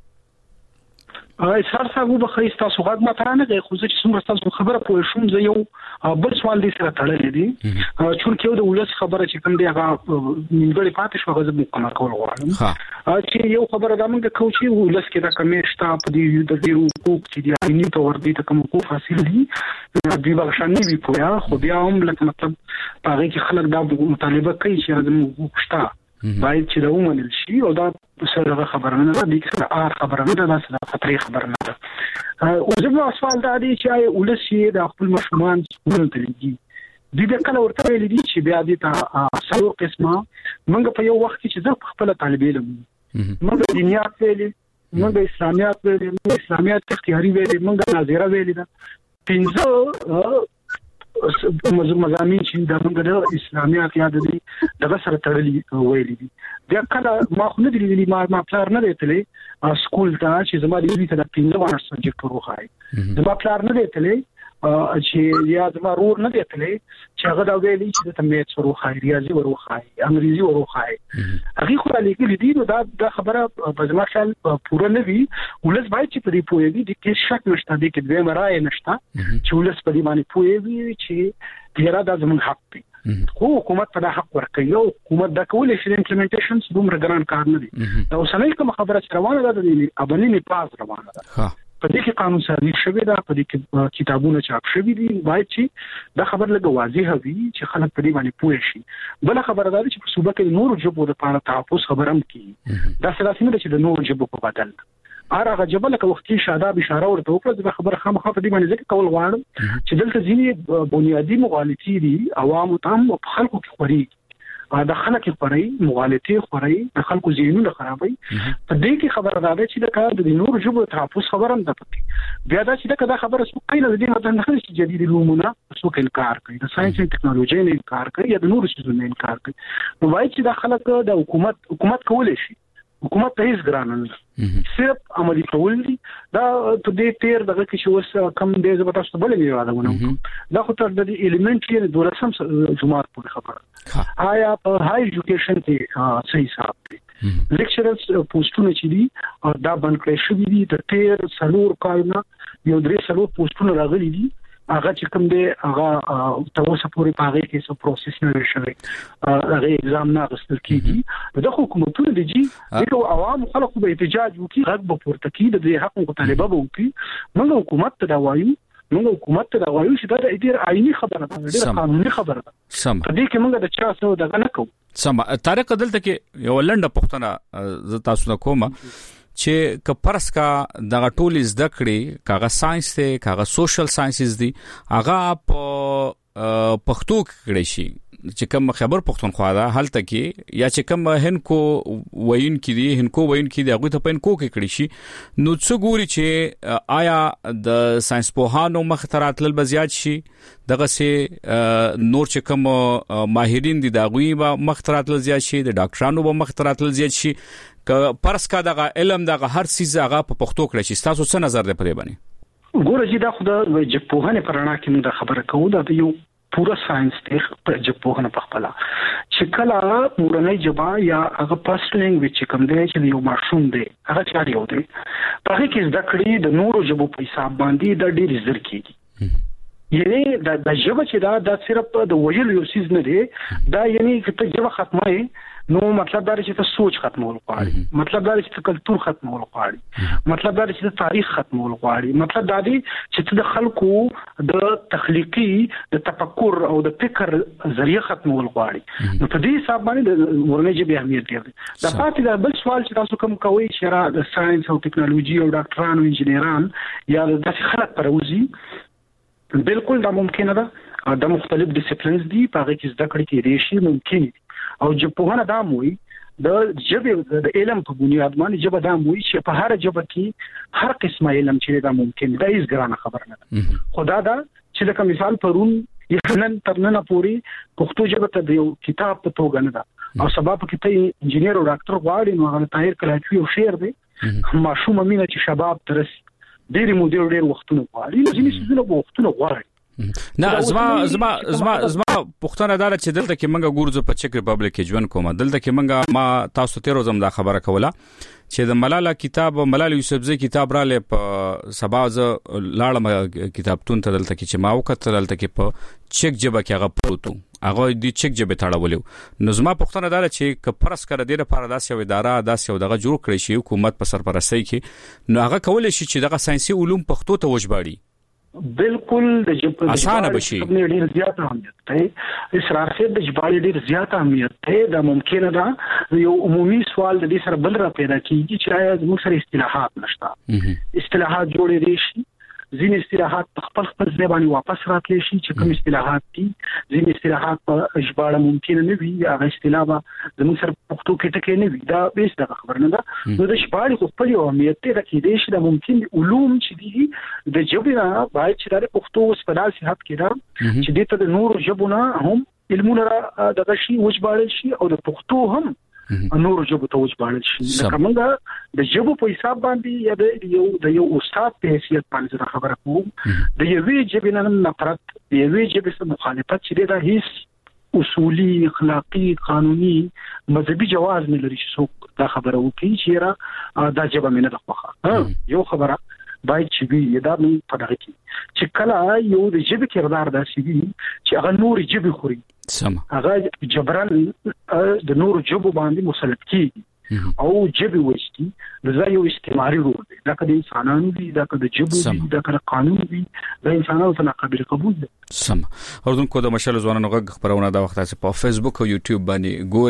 سر صاحب به خیس تاسو غږ ما ترانه غي خو چې څومره تاسو خبره پوه شوم زه یو بل سوال دې سره تړلې دي چې یو د ولس خبره چې کوم دی هغه نیمګړی پاتې شو غزه مو کول غواړم چې یو خبره دا موږ کوو چې ولس کې دا کمیشته په دې د دې حقوق چې دی اړینی ته ور دي ته کوم حقوق حاصل دي دوی بغشان نه وی پویا خو بیا هم لکه مطلب هغه کې خلک دا مطالبه کوي چې زموږ حقوق شته باید چې دا ومنل شي او دا سره خبره نه ده د سره ار خبره نه ده دا سره خطرې خبره نه ده او زموږ سوال دا دی چې ولس یې د خپل مشروعان څنګه تلګي د دې کله ورته ویل دي چې بیا دې ته څلور قسمه موږ په یو وخت کې چې زه خپل طالب علم موږ دینیات ویلي موږ اسلامیات ویلي موږ اسلامیات اختیاري ویلي موږ ناظره ویلي دا پنځه مضامین چې د موږ د اسلامیات یاد دي دغه سره تړلي ویلي دي دا کله ما خو نه دي ما ما پلار نه دیتلې سکول ته چې زما د دې ته د پنځه وانه سبجیکټ وروخای زما پلار نه دیتلې چې یا زما رور نه دیتلې چې هغه دا ویلي چې د میث وروخای ریاضي وروخای انګریزي وروخای هغه خو لګل دي نو دا د خبره په زما خیال پوره نه وي ولس باید چې په دې پوهیږي د کې شک نشته دي کې دوه مرای نشته چې ولس په دې باندې پوهیږي چې ډیره د زمون حق دی خو حکومت په حق ورکوي او حکومت دا کولای شي امپلیمنټیشن دومره ګران کار نه دی دا اوسنۍ کوم خبره چې روانه ده د ابني نه پاس روانه ده په دې کې قانون سازي شوی دا په دې کې کتابونه چاپ شوی دي باید چې دا خبر لګ واضح وي چې خلک په دې باندې پوه شي بل خبره ده چې په صوبه کې نور جبو د پاره تحفظ خبرم کی دا سلاسي نه چې د نور جبو په بدل هغه جبل کې وختي شاداب اشاره ورته وکړه د خبره خامخا په دې باندې ځکه کول غواړم چې دلته ځینې بنیادی مغالطي دي عوام تام او خلکو کې خوري دا خلک خوري مغالطي خوري د خلکو ذهنونه خرابوي په دې کې خبره ده چې د کار د نور جوړ تحفظ خبرم ده پکې بیا دا چې دا خبره څو کله د دې مطلب نه چې جديد علومونه څو انکار کوي د ساينس او ټکنالوژي نه انکار کوي یا د نور څه نه انکار کوي نو وايي چې دا خلک د حکومت حکومت کولای شي حکومت ته هیڅ ګران نه صرف عملي کول دي دا په دې تیر دغه کې چې اوس کم دې زبر تاسو بل نه یادونه دا خو تر د ایلیمنټري د دولسم جماعت په خبره آیا په هاي ایجوکیشن کې صحیح حساب دي لیکچرز پوسټونه چې دي دا باندې کړی شوی دي د تیر سلور کارونه یو درې سلور پوسټونه راغلي دي هغه چې کوم دی هغه تاسو پورې پاره کې څه پروسس نه شوی هغه اگزام نه غوښتل کیږي د حکومتونو د جی د عوام خلکو به احتجاج وکړي غږ به پورته کړي د حق مطالبه به وکړي موږ حکومت ته دا وایو موږ حکومت ته دا وایو چې دا د ډیر آئینی خبره ده ډیر قانوني خبره ده سم په دې کې موږ د چا څه دغه نه کوو سم طارق دلته کې یو لنډه پوښتنه ز تاسو نه کوم چې کپرس کا دغه ټول زده کړې کاغه ساينس ته کاغه سوشل ساينسز دي هغه په پښتو کې کړی شي چې کوم خبر پښتونخوا ده هلته کې یا چې کوم هنکو وین کې دي هنکو وین کې دي هغه ته پین کو کې کړی شي نو څو ګوري چې آیا د ساينس پوهانو مخترات لل بزیات شي دغه سي نور چې کوم ماهرین دي دا غوي مخترات لل زیات شي د ډاکټرانو به مخترات لل زیات شي که پرس کا دغه علم دغه هر څه هغه په پښتو کړی شي تاسو څه نظر دی پرې باندې ګوره چې دا خدای چې په هغه پرانا کې موږ خبره کوو دا یو پورا ساينس دی چې په هغه په خپل چې کله مورنۍ جبا یا هغه پرست لینګویج چې کوم دی چې یو ماشوم دی هغه چاري و دی په هغه کې زده کړې د نورو جبو په حساب باندې د ډېر زر کېږي یعنی د د جبا چې دا د صرف د ویل یو سیز نه دی دا یعنی چې جبا ختمه نو مطلب دا چې ته سوچ ختمول غواړي مطلب دا چې ته کلچر ختمول غواړي مطلب دا چې ته تاریخ ختمول غواړي مطلب دا دی چې ته د خلکو د تخلیقي د تفکر او د فکر ذریعہ ختمول غواړي نو په دې حساب باندې د ورنۍ جبه اهمیت دی دا پاتې دا بل سوال چې تاسو کوم کوي چې را د ساينس او ټکنالوژي او ډاکټرانو انجنیران یا د خلک پروزي بالکل دا ممکن ده د مختلف ډیسپلینز دي په هغه کې زده کړې کېدای شي ممکن او ژبه دا موي د ژبه د علم په بنیاد باندې ژبه دا موي چې په هر ژبه کې هر قسمه علم چې دا ممکن دا هیڅ ګرانه خبر نه ده خدا دا چې لکه مثال پرون یخنن ترنه پوری پښتو ژبه ته یو کتاب په توګه نه ده او سبب کې ته انجنیر او ډاکټر غواړي نو هغه طاهر کلاچوي او شعر دی ماشوم امینه چې شباب ترس ډېر مو ډېر ډېر وختونه غواړي نو ځینې څه نه وختونه غواړي نه زما زما زما زما پښتنه دار چې دلته کې منګه ګورځو په چک ریپبلیک کې ژوند کوم دلته کې منګه ما تاسو ته روزم دا خبره کوله چې د ملاله کتاب ملاله یوسفزئی کتاب را لې په سباز لاړم کتابتون ته دلته کې چې ما وکړه دلته کې په چک جبه کې هغه پروتو هغه د چک جبه تاړولو نو زما پښتنه دار چې ک پرس کړه د لپاره داسې یو اداره داسې یو دغه جوړ کړی شي حکومت په سرپرستی کې نو هغه کولای شي چې دغه ساينسي علوم پښتو ته وژباړي بالکل د جبه اسانه بشي ډیر زیات اهمیت دی اسرار سره د جبه ډیر زیات اهمیت دی دا ممکنه ده یو عمومي سوال د دې سره بل را پیدا کیږي چې موږ سره اصطلاحات نشته اصطلاحات جوړې دي شي ځینې اصطلاحات خپل خپل ځای باندې واپس راتلی شي چې کوم اصطلاحات دي ځینې اصطلاحات په ژباړه ممکن نه وي هغه اصطلاح به زموږ سره پښتو کې ټکی نه وي دا بیس دغه خبر نه ده نو د ژباړې خو خپل یو اهمیت دی دا کېدای شي دا ممکن علوم چې دي د ژبې نه باید چې د پښتو سپدال صحت کې دا چې د ته د نورو ژبو نه هم علمونه دغه شي وژباړل شي او د پښتو هم نور ژبه ته وژباړل شي لکه موږ د ژبو په حساب باندې یا د یو د یو استاد په حیثیت باندې خبره کوم د یوې ژبې نه نفرت د یوې ژبې سره مخالفت چې دا هیڅ اصولي اخلاقی قانوني مذهبي جواز نه لري چې دا خبره وکړي چې را دا ژبه مې نه ده خوښه یو خبره باید چې وي دا مې په دغه کې چې کله یو د ژبې کردار داسې وي چې هغه نور ژبې خوري سم هغه جبران د نور ژبو باندې مسلط کیږي او ژبې وشتي دا یو استعماري رول دی دا کله انسانانو دي دا کله ژبو دي دا کله قانون دي دا انسانانو ته قابل قبول دي سم اردن کو د مشال ځوانانو غږ خبرونه دا وخت په فیسبوک او یوټیوب باندې ګوري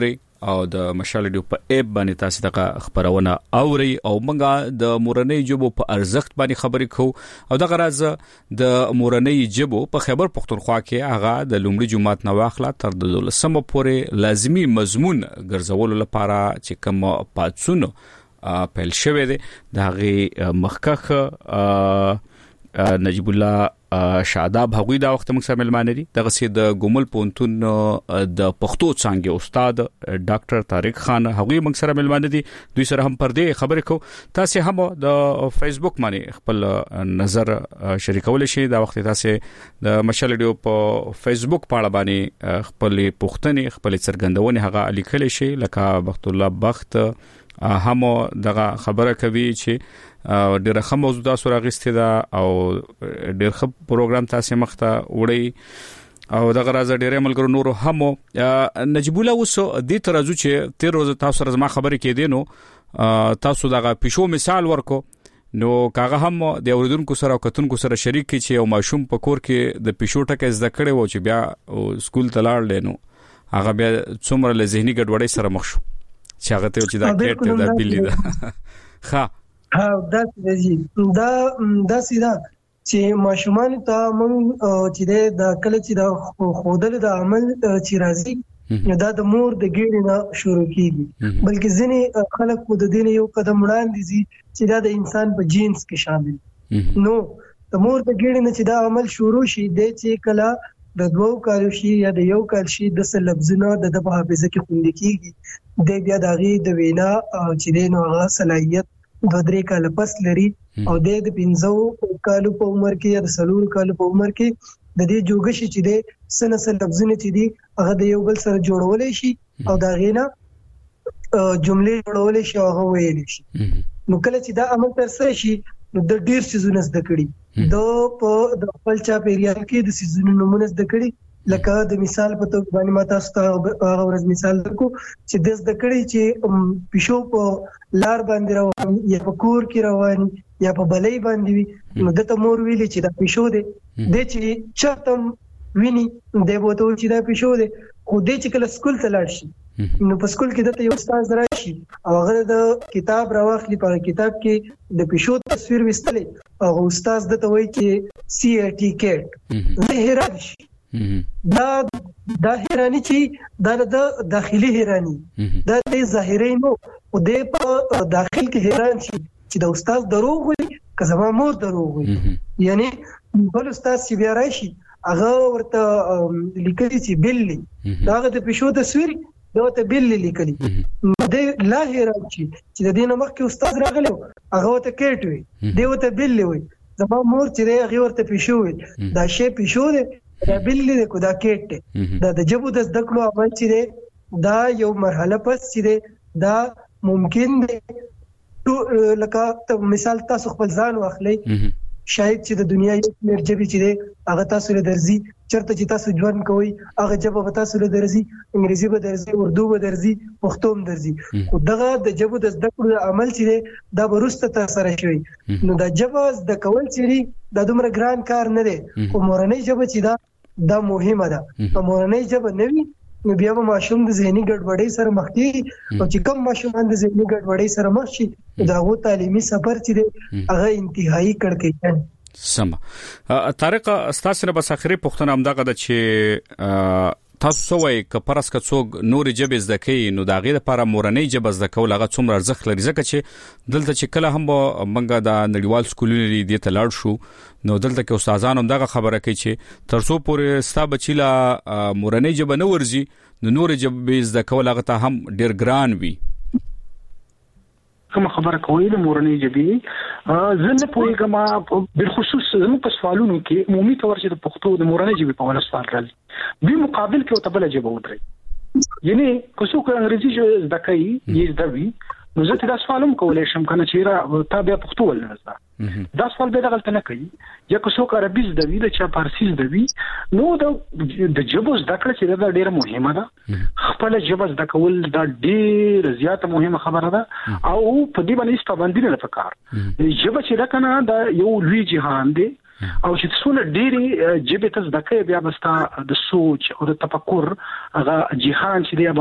او د مشال ریډیو په ایپ باندې تاسو ته خبرونه اوري او موږ د مورنۍ ژبه په ارزښت باندې خبرې کوو او د غراز د مورنۍ ژبه په خیبر پختونخوا کې هغه د لومړي جماعت نو واخله تر د دولسمه پورې لازمی مضمون ګرځول لپاره چې کوم پاتسونو پیل شوه دي د هغه مخکخ نجیب الله شاداب هغوی دا وخت موږ سره ملمانه دي دغه سي د ګومل پونتون د پښتو څنګه استاد ډاکټر طارق خان هغوی موږ سره ملمانه دي دوی سره هم پر دې خبرې کو تاسو هم د فیسبوک باندې خپل نظر شریکول شي دا وخت تاسو د مشال ریډیو په فیسبوک پاڼه باندې خپل پښتنې خپل څرګندونه هغه لیکل شي لکه بخت الله بخت هم دغه خبره کوي چې ډېر ښه موضوع تاسو راغستې ده او ډېر ښه پروګرام تاسو مخته وړي او دغه راز ډېر ملګرو نور هم نجیب الله اوس د ترازو چې تیر روز تاسو سره ما خبرې کې دینو تاسو دغه پښو مثال ورکو نو کاغه هم د اوریدونکو سره او کتونکو سره شریک کی چې یو ماشوم په کور کې د پښو ټکه زده کړي و چې بیا سکول ته لاړ لینو هغه بیا څومره له ذهني ګډوډۍ سره مخ شو چې هغه ته چې دا کېټ دا بلی ده ښه ها دا دا دا سیدا چې ماشومان ته مونږ چې د کله چې د خودل د عمل چې راځي دا د مور د ګیډې نه شروع کیږي بلکې ځینې خلک کو د دین یو قدم وړاندې دي چې دا د انسان په جینز کې شامل نو د مور د ګیډې نه چې دا عمل شروع شي د چې کله د دوو کالو شي یا د یو کال شي د څه لفظونه د د حافظه کې خوندې کیږي د بیا دغه د وینا چې د نوغه صلاحیت د درې کال پس لري او د پنځو کالو په عمر کې یا د سلور کالو په عمر کې د دې جوګش چې د سنه سره لفظونه چې دي هغه د یو بل سره جوړول شي او دا غینا جملې جوړول شي او هغه ویل شي نو کله چې دا عمل تر سره شي نو د ډیر سيزونه زده کړي د په د خپل چا پیریال کې د سيزونو نمونه زده کړي لکه د مثال په توګه باندې ماته ستاسو هغه ورځ مثال درکو چې د زده کړي چې پښو په لار باندې روان یا په کور کې روان یا په بلې باندې نو د تمور ویلي چې دا پښو دی د چې چرتم ویني د بوته چې دا پښو دی خو د چې کله سکول ته لاړ شي نو په سکول کې د یو استاد راشي او هغه د کتاب راوخلی په کتاب کې د پښو تصویر وستلې او استاد د ته وایي چې سی ا ټی کېټ نه هرش دا دا هرانی چې دا د داخلي هرانی دا د ظاهري نو او د په داخل کې هران شي چې د استاد دروغ وي که زما مور دروغ وي یعنی بل استاد چې بیا راشي هغه ورته لیکلي چې بلی داغه د پښو تصویر دا ته بلی لیکلي د لا هران چې د دینه مخکې استاد راغلو هغه ته کېټ وي دی ته بلی وي زما مور چې هغه ورته پښو وي دا شی پښو دی دا بلی د کو دا کېټ دا د جبو د ذکر عمل چې دا یو مرحله پس چې دا ممکن دی لکه مثال تاسو خپل ځان واخلئ شاید چې د دنیا یو مرجبي چې هغه تاسو له درځي چرته چې تاسو ژوند کوئ هغه جبه به تاسو له درځي انګلیسي به درځي اردو به درځي پښتو هم درځي خو دغه د جبو د ذکر عمل چې دا ورسته تر سره شوی نو دا جبه د کول چې دا دومره ګران کار نه دی خو مورنۍ جبه چې دا دا مهمه ده په مورنۍ ژبه نوي نو بیا به ماشوم د ذهني ګډوډۍ سره مخ کیږي او چې کم ماشومان د ذهني ګډوډۍ سره مخ شي دا غو تعلیمي سفر چې هغه انتهایی کړکېږي سم طارق استاد سره بس اخري پوښتنه هم دغه چې تاسو وایي ک پرس ک څوک نور جبه زده کوي نو دا غیر لپاره مورنۍ جبه زده کول هغه څومره ارزښت لري ځکه چې دلته چې کله هم منګه د نړیوال سکولونو لري د تلاړ شو نو دلته کې استادانو هم دغه خبره کوي چې ترڅو پورې ستا بچیلا مورنۍ جبه نه ورزي نو نور جبه زده کول هغه ته هم ډیر ګران وي کوم خبره کوي د مورنۍ جبې زنه پویګما بالخصوص زموږ په سوالونو کې عمومي تور چې د پښتو د مورنۍ جبې په اړه سوال راځي به مقابل کې او تبل جبه ودرې یعنی که څوک انګریزي ژبه زده کوي یې زده وي نو زه دا سوالم کولای شم کنه چې را تابع پښتو ولنه زده دا سوال به دغلت نه کوي یا که څوک عربي زده وي د چا فارسي زده وي نو د د جبه زده کړه چې دا ډیره مهمه ده خپل جبه زده کول دا ډیره زیاته مهمه خبره ده او په دې باندې پابندي نه پکار جبه چې دا کنه دا یو لوی جهان دی او چې څونه ډېری جبه ته زده کوي بیا بستا د سوچ او د تفکر هغه جهان چې دی به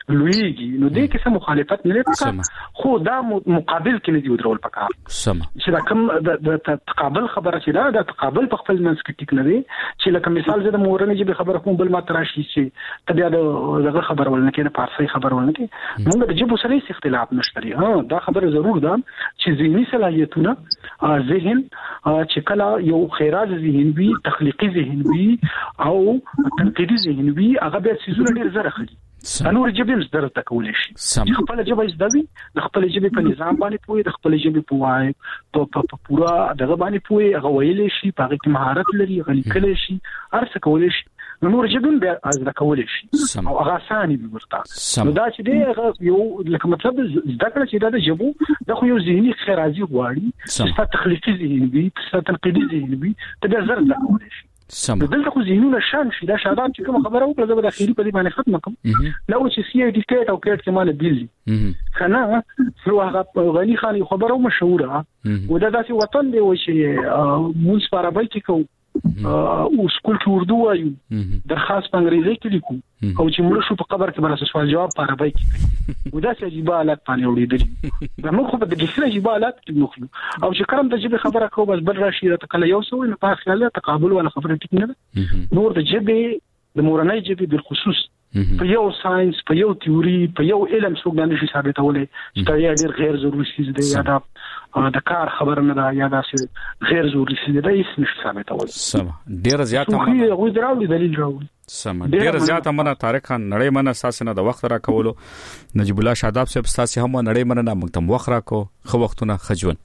لویږي نو دې کې څه مخالفت نه لري خو دا مقابل کې نه دی ودرول پکار سم چې دا کوم د تقابل خبره چې دا د تقابل په خپل منځ کې ټیک نه دی چې لکه مثال زه د مورنۍ ژبې خبره کوم بل ما تراشي چې تبیا دغه خبر ولنه کې د فارسی خبر ولنه کې موږ د ژبو سره هیڅ اختلاف نشته لري ها دا خبره ضرور ده چې ذهني صلاحیتونه ذهن چې کله یو خیراز ذهن وي تخلیقي ذهن وي او تنقیدي ذهن وي هغه به سيزونه ډیر زره خلي انور جبه مصدر تکول شي خپل جبه زدوي د خپل جبه په نظام باندې پوي د خپل جبه په وای په پورا دغه باندې پوي هغه ویل شي په هغه کې مهارت لري غلي کله شي ارڅ کول شي نور جبه به از کول شي او هغه ثاني به ورته نو دا چې دی یو لکه مطلب ذکر چې دا د جبو د خو یو ذهني خیرازي غواړي چې تخلیقي ذهن وي چې تنقیدي ذهن وي ته به زر کول شي سم دلته خو زینونه شان شي دا شاداب چې کوم خبره وکړه زه به د اخیری په دې باندې ختم کوم لو چې سی ای ډی کېټ او کېټ کې مال بیلي کنه نو هغه غنی خان خبره مشهوره و دا داسې وطن دی و چې مونږ سپاره بل کې کو او سکول کې اردو وایو درخواست په انګریزي کې لیکو او چې موږ شو په قبر کې برسه سوال جواب په عربی کې و دا چې عجیب حالت باندې وړي دا موږ خو په دې کې عجیب حالت کې نو او چې کوم د جبه خبره کو بس بل راشي را تکله یو سو نه په خیال تقابل ولا خبره ټیک نه نور د جبه د مورنۍ جبه بل خصوص په یو ساينس په یو تیوري په یو علم څوک باندې شي ثابتولې چې دا ډېر غیر ضروري شي دی یا دا د کار خبر نه دا یا دا غیر ضروري شي دی هیڅ نشي ثابتول سم ډېر زیات خو یو دراوي دلیل راوړي سم ډېر زیات منه طارق خان نړۍ منه اساسنه د وخت را کولو نجیب الله شاداب صاحب اساسي هم نړۍ منه موږ تم وخت را کو خو وختونه خجون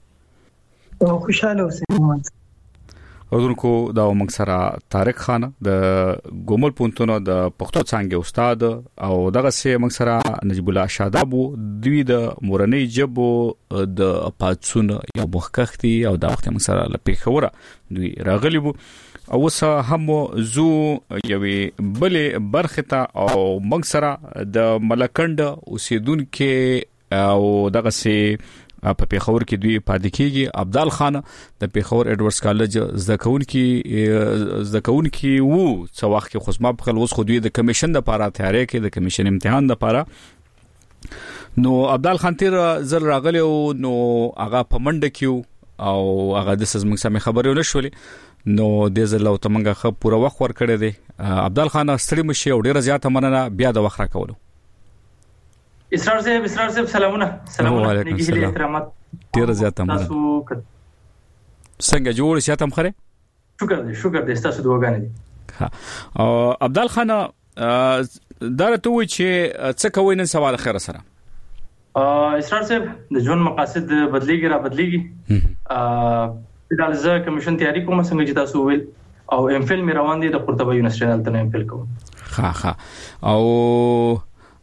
او خوشاله اوسئ اردوونکو دا موږ سره طارق خان د ګومل پونتونو د پښتو څنګه استاد او دغه سه موږ سره نجیب الله شاداب دوی د مورنۍ جبو د پاتسون یو مخکختي او د وخت موږ سره لپیخوره دوی راغلی وو او وسه هم زو یوې بلې برخه ته او موږ سره د ملکند اوسیدونکو او دغه سه په پیښور کې دوی پاتې کیږي عبدال خان د پیښور ایډورډز کالج زکونکي زکونکي وو څو وخت کې خصما په خل اوس خو دوی د کمیشن د لپاره تیاری کې د کمیشن امتحان د لپاره نو عبدال خان تیر زل راغلی نو هغه پمنډ کیو او هغه د سزمنګ سم خبرونه نشولې نو د زل او تمنګه خ پوره وخت ور کړی دی عبدال خان ستړي مشي او ډیره زیاته مننه بیا د وخت را کولو اسرار صاحب اسرار صاحب سلامونه سلامونه نګهلي احترامات ډیر زیاته مننه څنګه جوړ شې تم خره شکر دې شکر دې تاسو دعاګانې دي ها او عبدال خان دا ته وی چې څه کوي نن سوال خیر سره اسرار صاحب د ژوند مقاصد بدليږي را بدليږي ا د ځکه کمیشن تیاری کوم څنګه چې تاسو ویل او ام فل مې روان دي د قرطبه یونیورسيټي نلته ام فل کوم ها ها او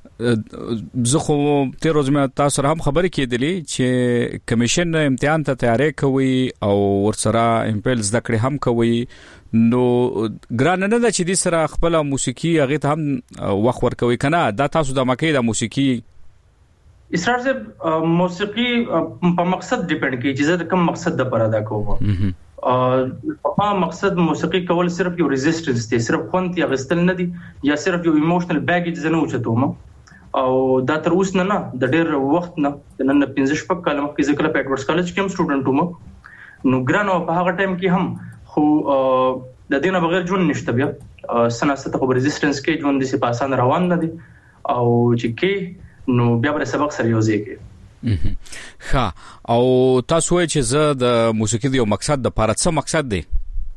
زه خو تیر ورځ مې تاسو سره هم خبرې کېدلې چې کمیشن امتحان ته تیاری کوي او ورسره امپل زده کړې هم کوي نو ګران نه ده چې د سره خپل موسیقي هغه ته هم وخت ورکوي کنه دا تاسو د مکه د موسیقي اسرار صاحب موسیقي په مقصد ډیپند کوي چې زه کوم مقصد د پر ادا کوم ا مقصد موسیقي کول صرف یو ریزिस्टنس دی صرف خونتي غستل نه دي یا صرف یو ایموشنل بیګیج زنه اوچتوم او دا تر اوس نه نه د ډېر وخت نه د نن پنځه شپږ کال مخکې ذکر په ایډورډز کالج کې هم سټوډنټ وم نو ګرانو په هغه ټایم کې هم خو د دینه بغیر ژوند نشته بیا سناسته خو ریزिस्टنس کې ژوند دي په اسان روان نه دي او چې کې نو بیا به سبق سره یوځي کې ها او تاسو وایئ چې زه د موسیقي د یو مقصد د لپاره څه مقصد دی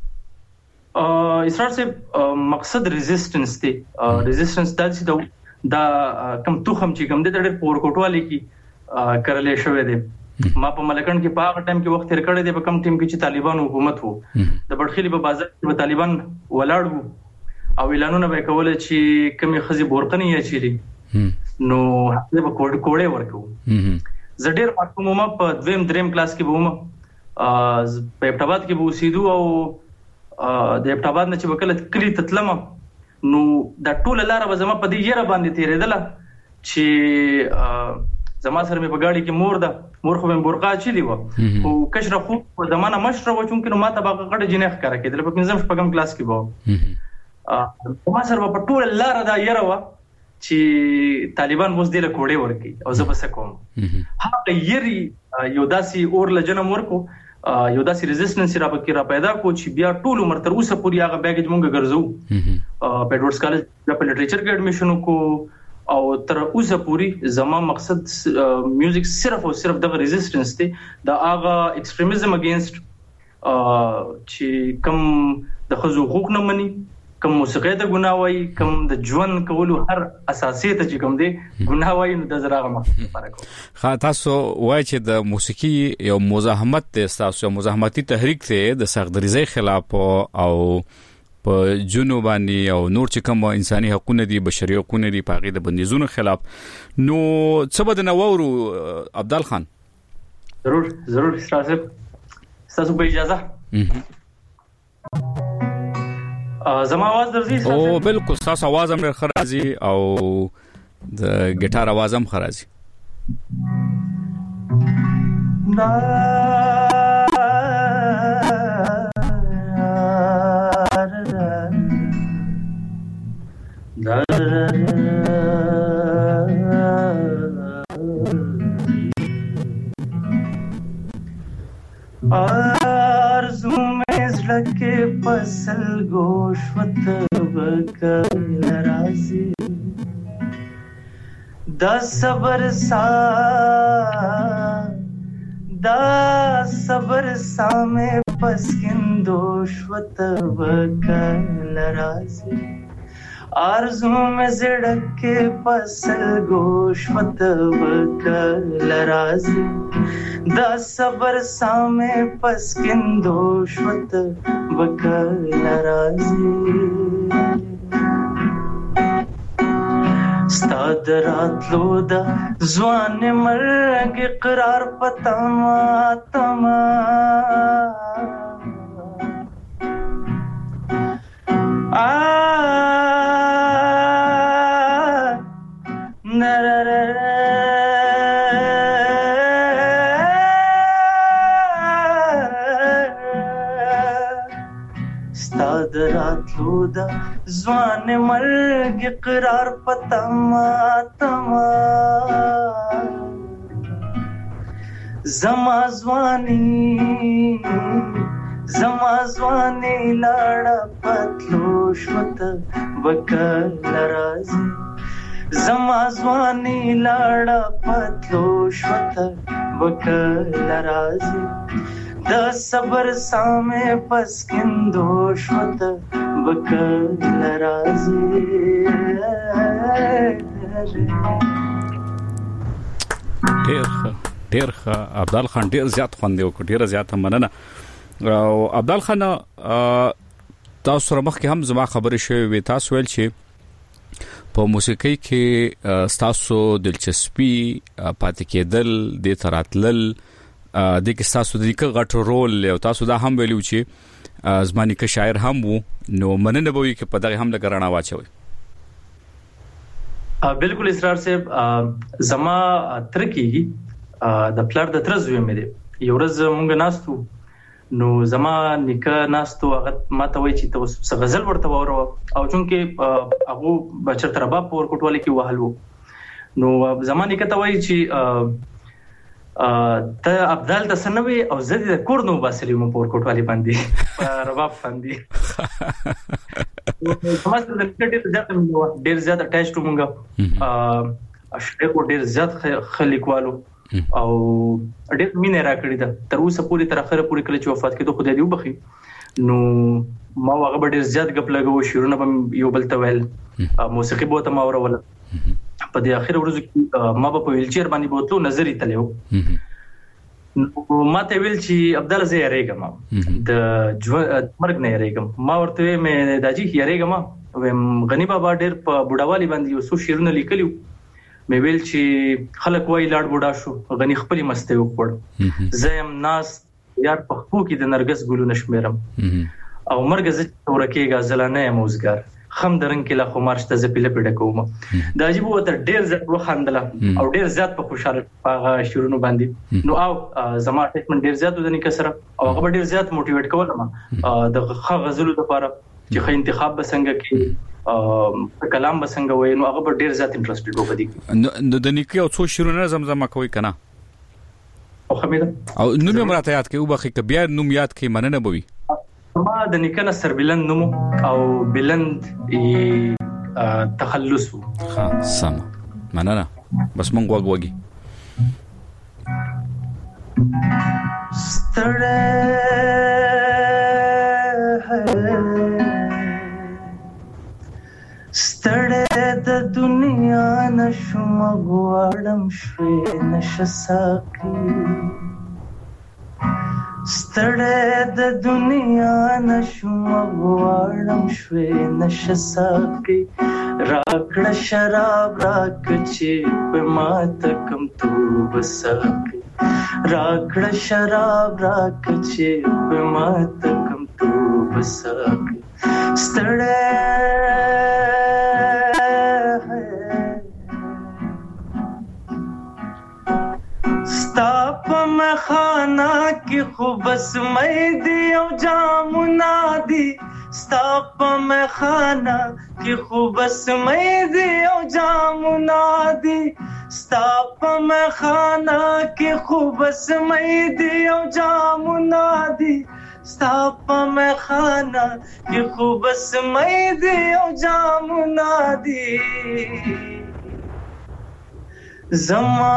اسرار صاحب مقصد ریزिस्टنس دی ریزिस्टنس د دې دا کم توخم چې کم د ډېر پور کوټوالي کې کړلې شوې دي ما په ملکند کې په هغه ټایم کې وخت تیر کړی دی په کم ټیم کې چې طالبان حکومت وو د بډخلي په بازار کې طالبان ولاړ وو او اعلانونه به کول چې کمی خزي بورقنی یا چيري نو هغه به کوډ کوډه ورکو زه ډېر معلومه په دویم دریم کلاس کې ووم په ابتاباد کې به وسیدو او د ابتاباد نه چې وکړه کلی تتلمه نو دا ټول لاره به زما په دې یره باندې تیرېدله چې زما سره مې په گاډي کې مور ده مور خو مې برقا چلی و او کشره خو په زمانه مشره و چې نو ماته باغ غړ جنېخ کړه کېدل په پنځم شپږم کلاس کې و ما سره په ټول لاره دا یره و چې طالبان اوس د لکوړې ورکی او زه بس کوم هغه یری یو داسي اور لجنم ورکو یو داسي ریزिस्टेंस را پکې را پیدا کو چې بیا ټول عمر تر اوسه پورې هغه بیګج مونږ ګرځو په ایډورډز کالج په لټریچر کې اډمیشن کو او تر اوسه پورې زما مقصد میوزیک صرف او صرف د ریزिस्टेंस دی د هغه ایکستریمزم اگینست چې کوم د خزو حقوق نه مني کوم موسیقي ته ګناه وای کوم د ژوند کولو هر اساسي ته چې کوم دی ګناه وای نو د زراغه مخه فرق خا تاسو وای چې د موسیقي یو مزاحمت ته تاسو مزاحمتي تحریک ته د سغدریزي خلاف او په جنوباني او نور چې کوم انساني حقوقونه دي بشري حقوقونه دي په غیده بندیزونو خلاف نو څه بد نه وورو عبدال خان ضرور ضرور استاد تاسو په اجازه زما आवाज درځي او بالکل تاسو आवाज هم خرازي او د ګټار आवाज هم خرازي आरज़ू में लगे फसल गोशवत बकर राजी दा सबर सा दा सबर सा में पसकिन दोशवत बकर राजी आरज़ू में ज़िड़क के फसल गोशवत बकर राजी दा सबर सा में पसकिन दोशवत बकर राजी स्ताद रात लोदा ज़वान मर्ग इक़रार पतमा तमा आ लूदा ज़वान मर्ग इक़रार पतमा तमा ज़मा ज़वानी ज़मा ज़वानी लाड़ा पतलोशवत बकर राजी ज़मा ज़वानी लाड़ा पतलोशवत बकर राजी द सबर सामे पसकिन दोशवत बकर राजी ډیر ډیر عبدال خان ډیر زیات خوند یو ډیر زیات مننه او عبدال خان تاسو سره مخکې هم زما خبرې شوې وې تاسو ویل چې په موسیقي کې تاسو دلچسپي پاتې کېدل د تراتلل د کې تاسو د کې غټ رول او تاسو دا هم ویلو چې زماني کې شاعر هم وو نو مننه به وي کې په دغه هم لګرانه واچوي بالکل اسرار صاحب زما تر کېږي د پلار د ترزوي مې دی یو ورځ مونږ ناستو نو زما نیکه ناستو هغه ماته وای چې تاسو غزل ورته وره او چونکه هغه بچر تر باب پور کوټوالي کې وهلو نو زما نیکه ته وای چې ته عبدال د سنوي او زدي د کورنو باسلې مو پور کوټوالي باندې رباب باندې سماج د ډېر زیات ډېر زیات اٹیچ ټو مونږه اشته کو ډېر زیات خلیکوالو او ډېر مینه راکړی دا تر اوسه پوری تر اخره پوری کله چې وفات کېدو خدای دې وبخي نو ما هغه ډېر زیات غپ لګو شیرونه به یو بل ته ویل موسیقي به ته ما اورول په دې اخر ورځو کې ما په ویلچیر باندې بوتلو نظر یې تلو نو ما ته ویل چې عبدال زه یریګم د مرګ نه یریګم ما ورته مې داجی یریګم ویم غنی بابا ډېر په بډاوالي باندې یو څو شیرونه لیکلیو مې ویل چې خلک وای لاړ بډا شو غنی خپل مسته وکړ زم ناس یار په خو کې د نرګس ګلو نشمیرم او مرګ زه ورکیږه زلانه موزګار خم درن کې لا خمار شته ز پیله پیډه کوم دا عجیب وته ډیر زیات وخندله او ډیر زیات په خوشاله هغه شروع باندې نو او زما ټریټمنټ ډیر زیات ودني کسره او هغه ډیر زیات موټیویټ کول ما د غزلو لپاره چې خې انتخاب به څنګه کې ا کلام به څنګه وای نو هغه ډیر زیات انټرېستډ و پدې نو د نیکي او څو شیرونه زمزمه کوي کنه او خمیده او نو مې مرته یاد کې او بخې ک بیا نوم یاد کې مننه بوي ما د نیکنه سر بلند نوم او بلند تخلص ها سم مننه بس مونږ وګ وګي ستړې ستړې د دنیا نشم غواړم شوي نشساکي ستړې د دنیا نشم غواړم شوي نشساکي راکړه شراب راکچې په ماته کم تو بساکي راکړه شراب راکچې په ماته کم تو بساکي ستړې ستا په مخانه کې خو بس مې دی او جامونه دي ستا په مخانه کې خو بس مې دی او جامونه دي ستا په مخانه کې خو بس مې دی او جامونه دي ستا په مخانه کې خو بس مې دی او جامونه دي زما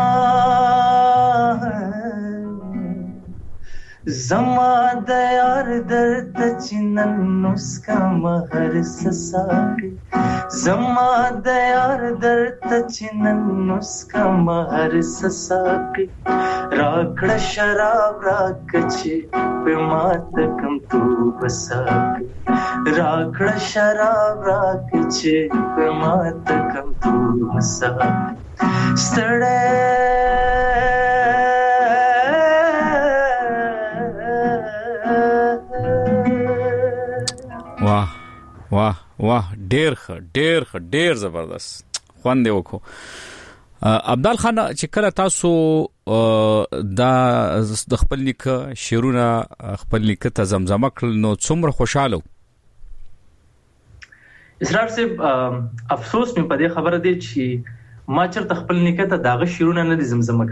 زما د یار درد چنن نسکا مہر سساکي زما د یار درد چنن نسکا مہر سساکي راکړه شراب راکچې په مات کم تو بساکي راکړه شراب راکچې په مات کم تو بساکي ستړې واه واه واه ډیر ښه ډیر ښه ډیر زبردست خوان دی وکړو عبدال خان چې کله تاسو دا د خپل لیک شیرونه خپل لیک ته زمزمه کړل نو څومره خوشاله اسرار صاحب افسوس مې په دې خبره دی چې ما چرته خپل لیک ته داغه شیرونه نه دي زمزمه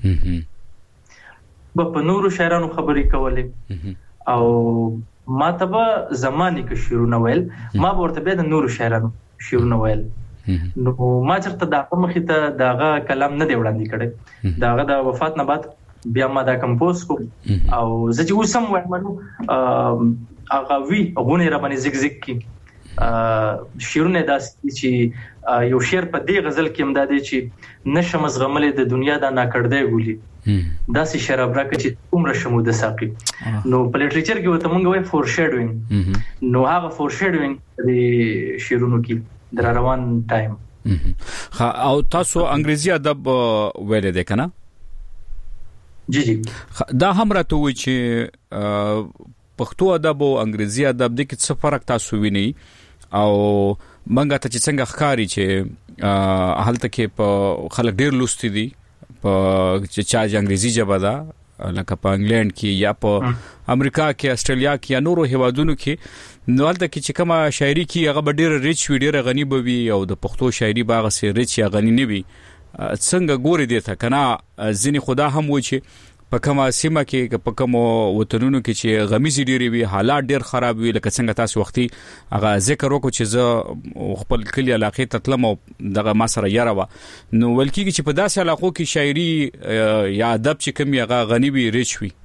کړي په نورو شاعرانو خبرې کولې او ما تبا زماني کې شیرونه ویل ما ورته به د نورو شاعرانو شیرونه ویل نو ما چرته دا مخې ته داغه کلام نه دی وړاندې کړي داغه د وفات نه بعد بیا ما دا کمپوز کو او زه چې اوسم وایم نو هغه وی غونه را باندې زګ زګ کی شیرونه داسې چې یو شعر په دې غزل کې امدادي چې نشم زغملې د دنیا دا ناکړدې ګولي داسې شراب راکړي چې عمر شمو د ساقي نو په لټریچر کې وته مونږ وای فور شیډوینګ نو هغه فور شیډوینګ د شیرونو کې در روان ټایم ها او تاسو انګریزي ادب ویل دي کنه جی جی دا هم راته وای چې پښتو ادب او انګریزي ادب د کې څه فرق تاسو ویني او منګه ته چې څنګه ښکاری چې حالت کې په خلک ډیر لوستي دي په چې چا انګریزي ژبه ده لکه په انګلند کې یا په امریکا کې استرالیا کې یا نورو هیوادونو کې نو حالت کې چې کومه شاعري کې هغه ډیر ریچ وی ډیر غنی بوي او د پښتو شاعري باغ سره ریچ یا غنی نه وي څنګه ګوري دي ته کنه ځینی خدا هم و چې په کومه سیمه کې په کومو وطنونو کې چې غمیزي ډیری وي حالات ډیر خراب وي لکه څنګه تاسو وختي هغه ذکر وکړو چې زه خپل کلی علاقې ته تلم او دغه ما سره یاره و نو ولکه چې په داسې علاقو کې شاعري یا ادب چې کوم هغه غنی وي ریچ وي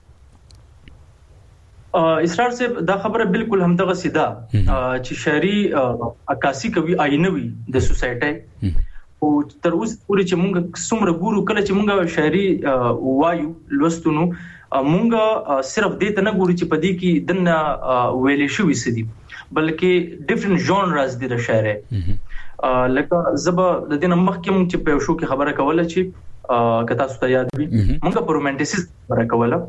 اسرار صاحب دا خبره بالکل همدغه سیده چې شاعري عکاسي کوي آینه وي د سوسایټي او تر اوسه پورې چې مونږ څومره ګورو کله چې مونږ شاعري وایو لوستونو مونږ صرف دې ته نه ګورو چې په دې کې دنه ویلې شوې سدي بلکې ډیفرنٹ ژانرز دي د شاعري لکه زبا د دې مخکې مونږ چې په شو کې خبره کوله چې کتا ستاسو یاد وي مونږ په رومانټیسیزم خبره کوله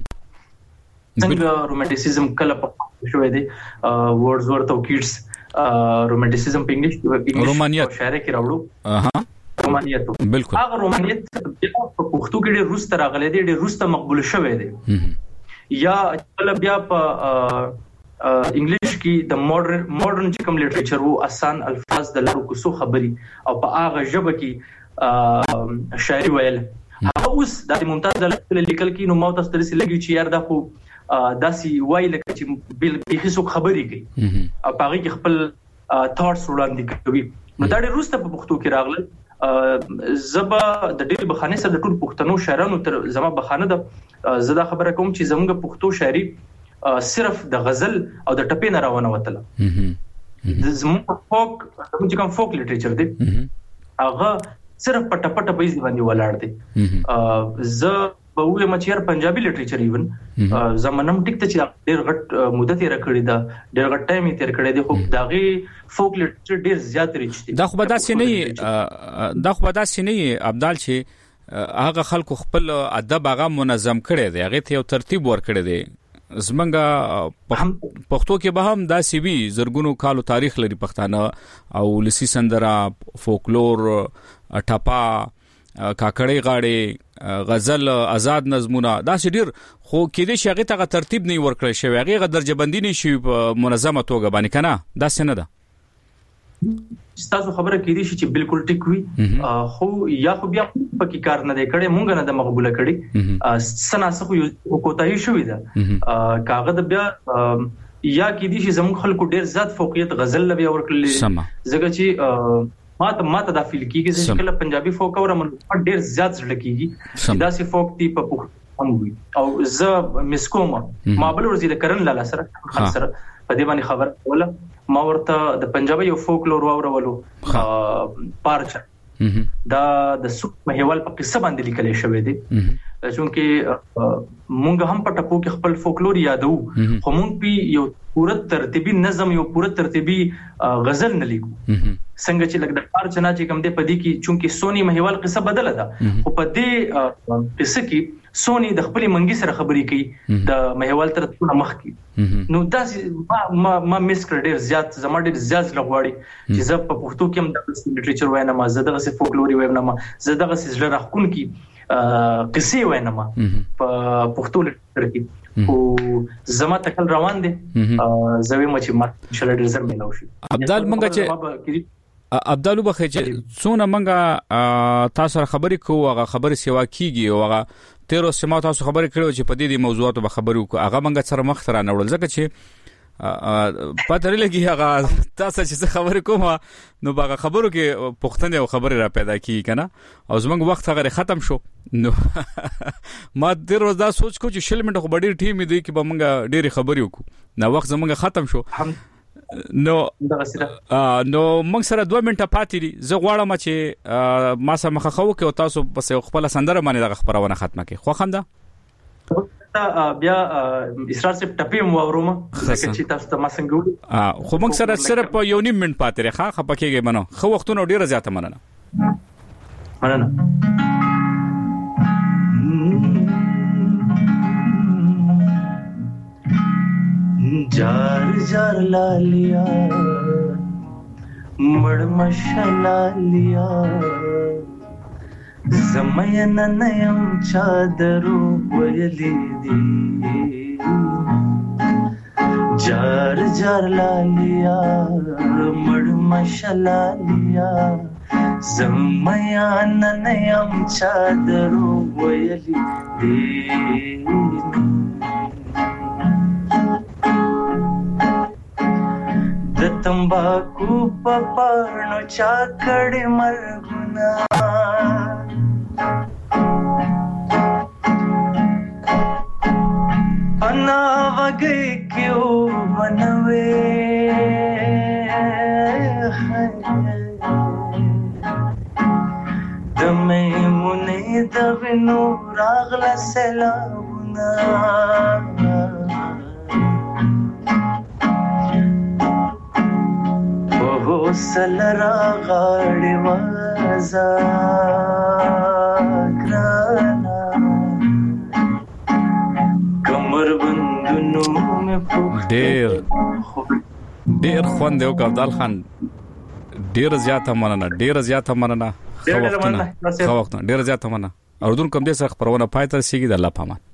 څنګه رومانټیسیزم کله په شوې دي ورډزورث او کیټس رومانټیسیزم په انګلیش رومانیت شاعري کې راوړو اها رومانیت بالکل هغه رومانیت په پښتو کې ډېر روسته راغلي دي ډېر روسته مقبول شوی دی یا کله بیا په انګلیش کې د ماډرن ماډرن چې کوم لټریچر وو اسان الفاظ د لارو کوسو خبري او په هغه ژبه کې شاعري ویل هغه اوس د ممتاز لیکل کې نو مو تاسو درسي لګي چې یار دا خو داسي ویل چې بل به هیڅ خبري کوي او هغه کې خپل ثاټس وړاندې کوي نو دا ډېر روسته په پښتو کې راغله زبا د ډېر بخانه سره د ټول پښتنو شاعرانو تر زما بخانه د زدا خبره کوم چې زموږ پښتو شاعري صرف د غزل او د ټپې نه روانه وتله د زموږ فوک زموږ کوم فوک لټریچر دی هغه صرف په ټپه ټپه یې باندې ولاړ دی ز په وې مچیر پنجابي لټریچر ایون زمونم ټیک ته چې ډېر غټ مدته یې راکړی دا ډېر غټ ټایم یې تیر کړی دی خو داغي فوک لټریچر ډېر زیات ریچ دی دا خو به داسې نه دا خو به داسې نه ابدال چې هغه خلکو خپل ادب هغه منظم کړي دی هغه ته یو ترتیب ور کړی دی زمنګا پښتو کې به هم دا سی وی زرګونو کالو تاریخ لري پښتانه او لسی سندرا فولکلور ټپا کاکړی غاړي غزل آزاد نظمونه دا ډیر خو کې دې شغه ته ترتیب نه ورکړل شوی هغه درجه بندي نه شي په منظمه توګه باندې کنه دا څنګه ده ستاسو خبره کې دي چې بالکل ټیک وي خو یا خو بیا پکې کار نه دی کړي مونږ نه د مقبوله کړي سناسخ یو کوتاهي شوې ده کاغذ بیا یا کې دي چې زموږ خلکو ډیر زیات فوقیت غزل لوي ورکړل زګه چې ما ته ما ته د فیل کېږي چې کله پنجابي فوک اور من ډیر زیات ځل کېږي دا سي فوک دی په پښتون وي او ز مسکوم ما بل ورزي د کرن لاله سره خاص سره په دې باندې خبر ولا ما ورته د پنجابي یو فولکلور واورولو پارچا دا د سوق مهوال په قصه باندې لیکل شوی دی چې مونږ هم په ټپو کې خپل فولکلور یادو خو مونږ په یو پوره ترتیبي نظم یو پوره ترتیبي غزل نه لیکو څنګه چې لکه د پارچا نه چې کوم دی په دې کې چونکه سونی مهوال قصه بدله ده خو په دې قصه کې سونی د خپل منګي سره خبرې کوي د مهوال تر ټولو مخ کې نو دا ما ما مس کړ ډیر زیات زما ډیر زیات لغواړي چې زه په پښتو کې هم د لټریچر وایم ما زه دغه سي فولکلوري وایم ما زه دغه سي زړه راخون کې قصې وایم ما په پښتو لټریچر کې او زما تکل روان دي زوی مچ ما شل ډیر زر ملاوي شي عبدال منګه چې عبدالو بخې چې څونه منګه تاسو سره خبرې کوو هغه خبرې سیوا کیږي او هغه تیرو سما تاسو خبرې کړو چې په دې د موضوعاتو به خبرې وکړو هغه منګه سره مخ تر نه وړل ځکه چې پته لري هغه تاسو چې خبرې کوم نو هغه خبرو کې پښتنه او خبرې را پیدا کی کنه او زمنګ وخت هغه ختم شو نو ما ډیر ورځ دا سوچ کو چې شل منټه خو ډیر ټیم دی کې به منګه ډیر خبرې وکړو نو وخت زمنګ ختم شو نو نو موږ سره دوه منټه پاتې دي زه غواړم چې ما سره مخه خو کې او تاسو بس خپل سندره باندې د خبرونه ختمه کې خو خنده بیا اسرار سے ټپې مو وروم چې تاسو ته ما څنګه وي خو موږ سره صرف یو نیم منټ پاتې ښه خپکیږي منو خو وختونه ډیره زیاته مننه مننه जार जार लालिया मड़ मशाला लिया जमयन नयम चादरू वयली दी जार जार लालिया मड़ मशाला लिया जमयन नयम चादरू वयली दी د तंबाकू पपाणो चाकड़े मरगुना अना वगे क्यों बनवे दमे मुने दविनो रागला सलामुना सलरा गाड़ी वाजा कराना कमर बंदनों में ډېر ډېر خوند یو عبدال خان ډېر زیاته مننه ډېر زیاته مننه خو وختونه خو وختونه ډېر زیاته مننه اردن کوم دې سره خبرونه پاتې سیږي د الله پامان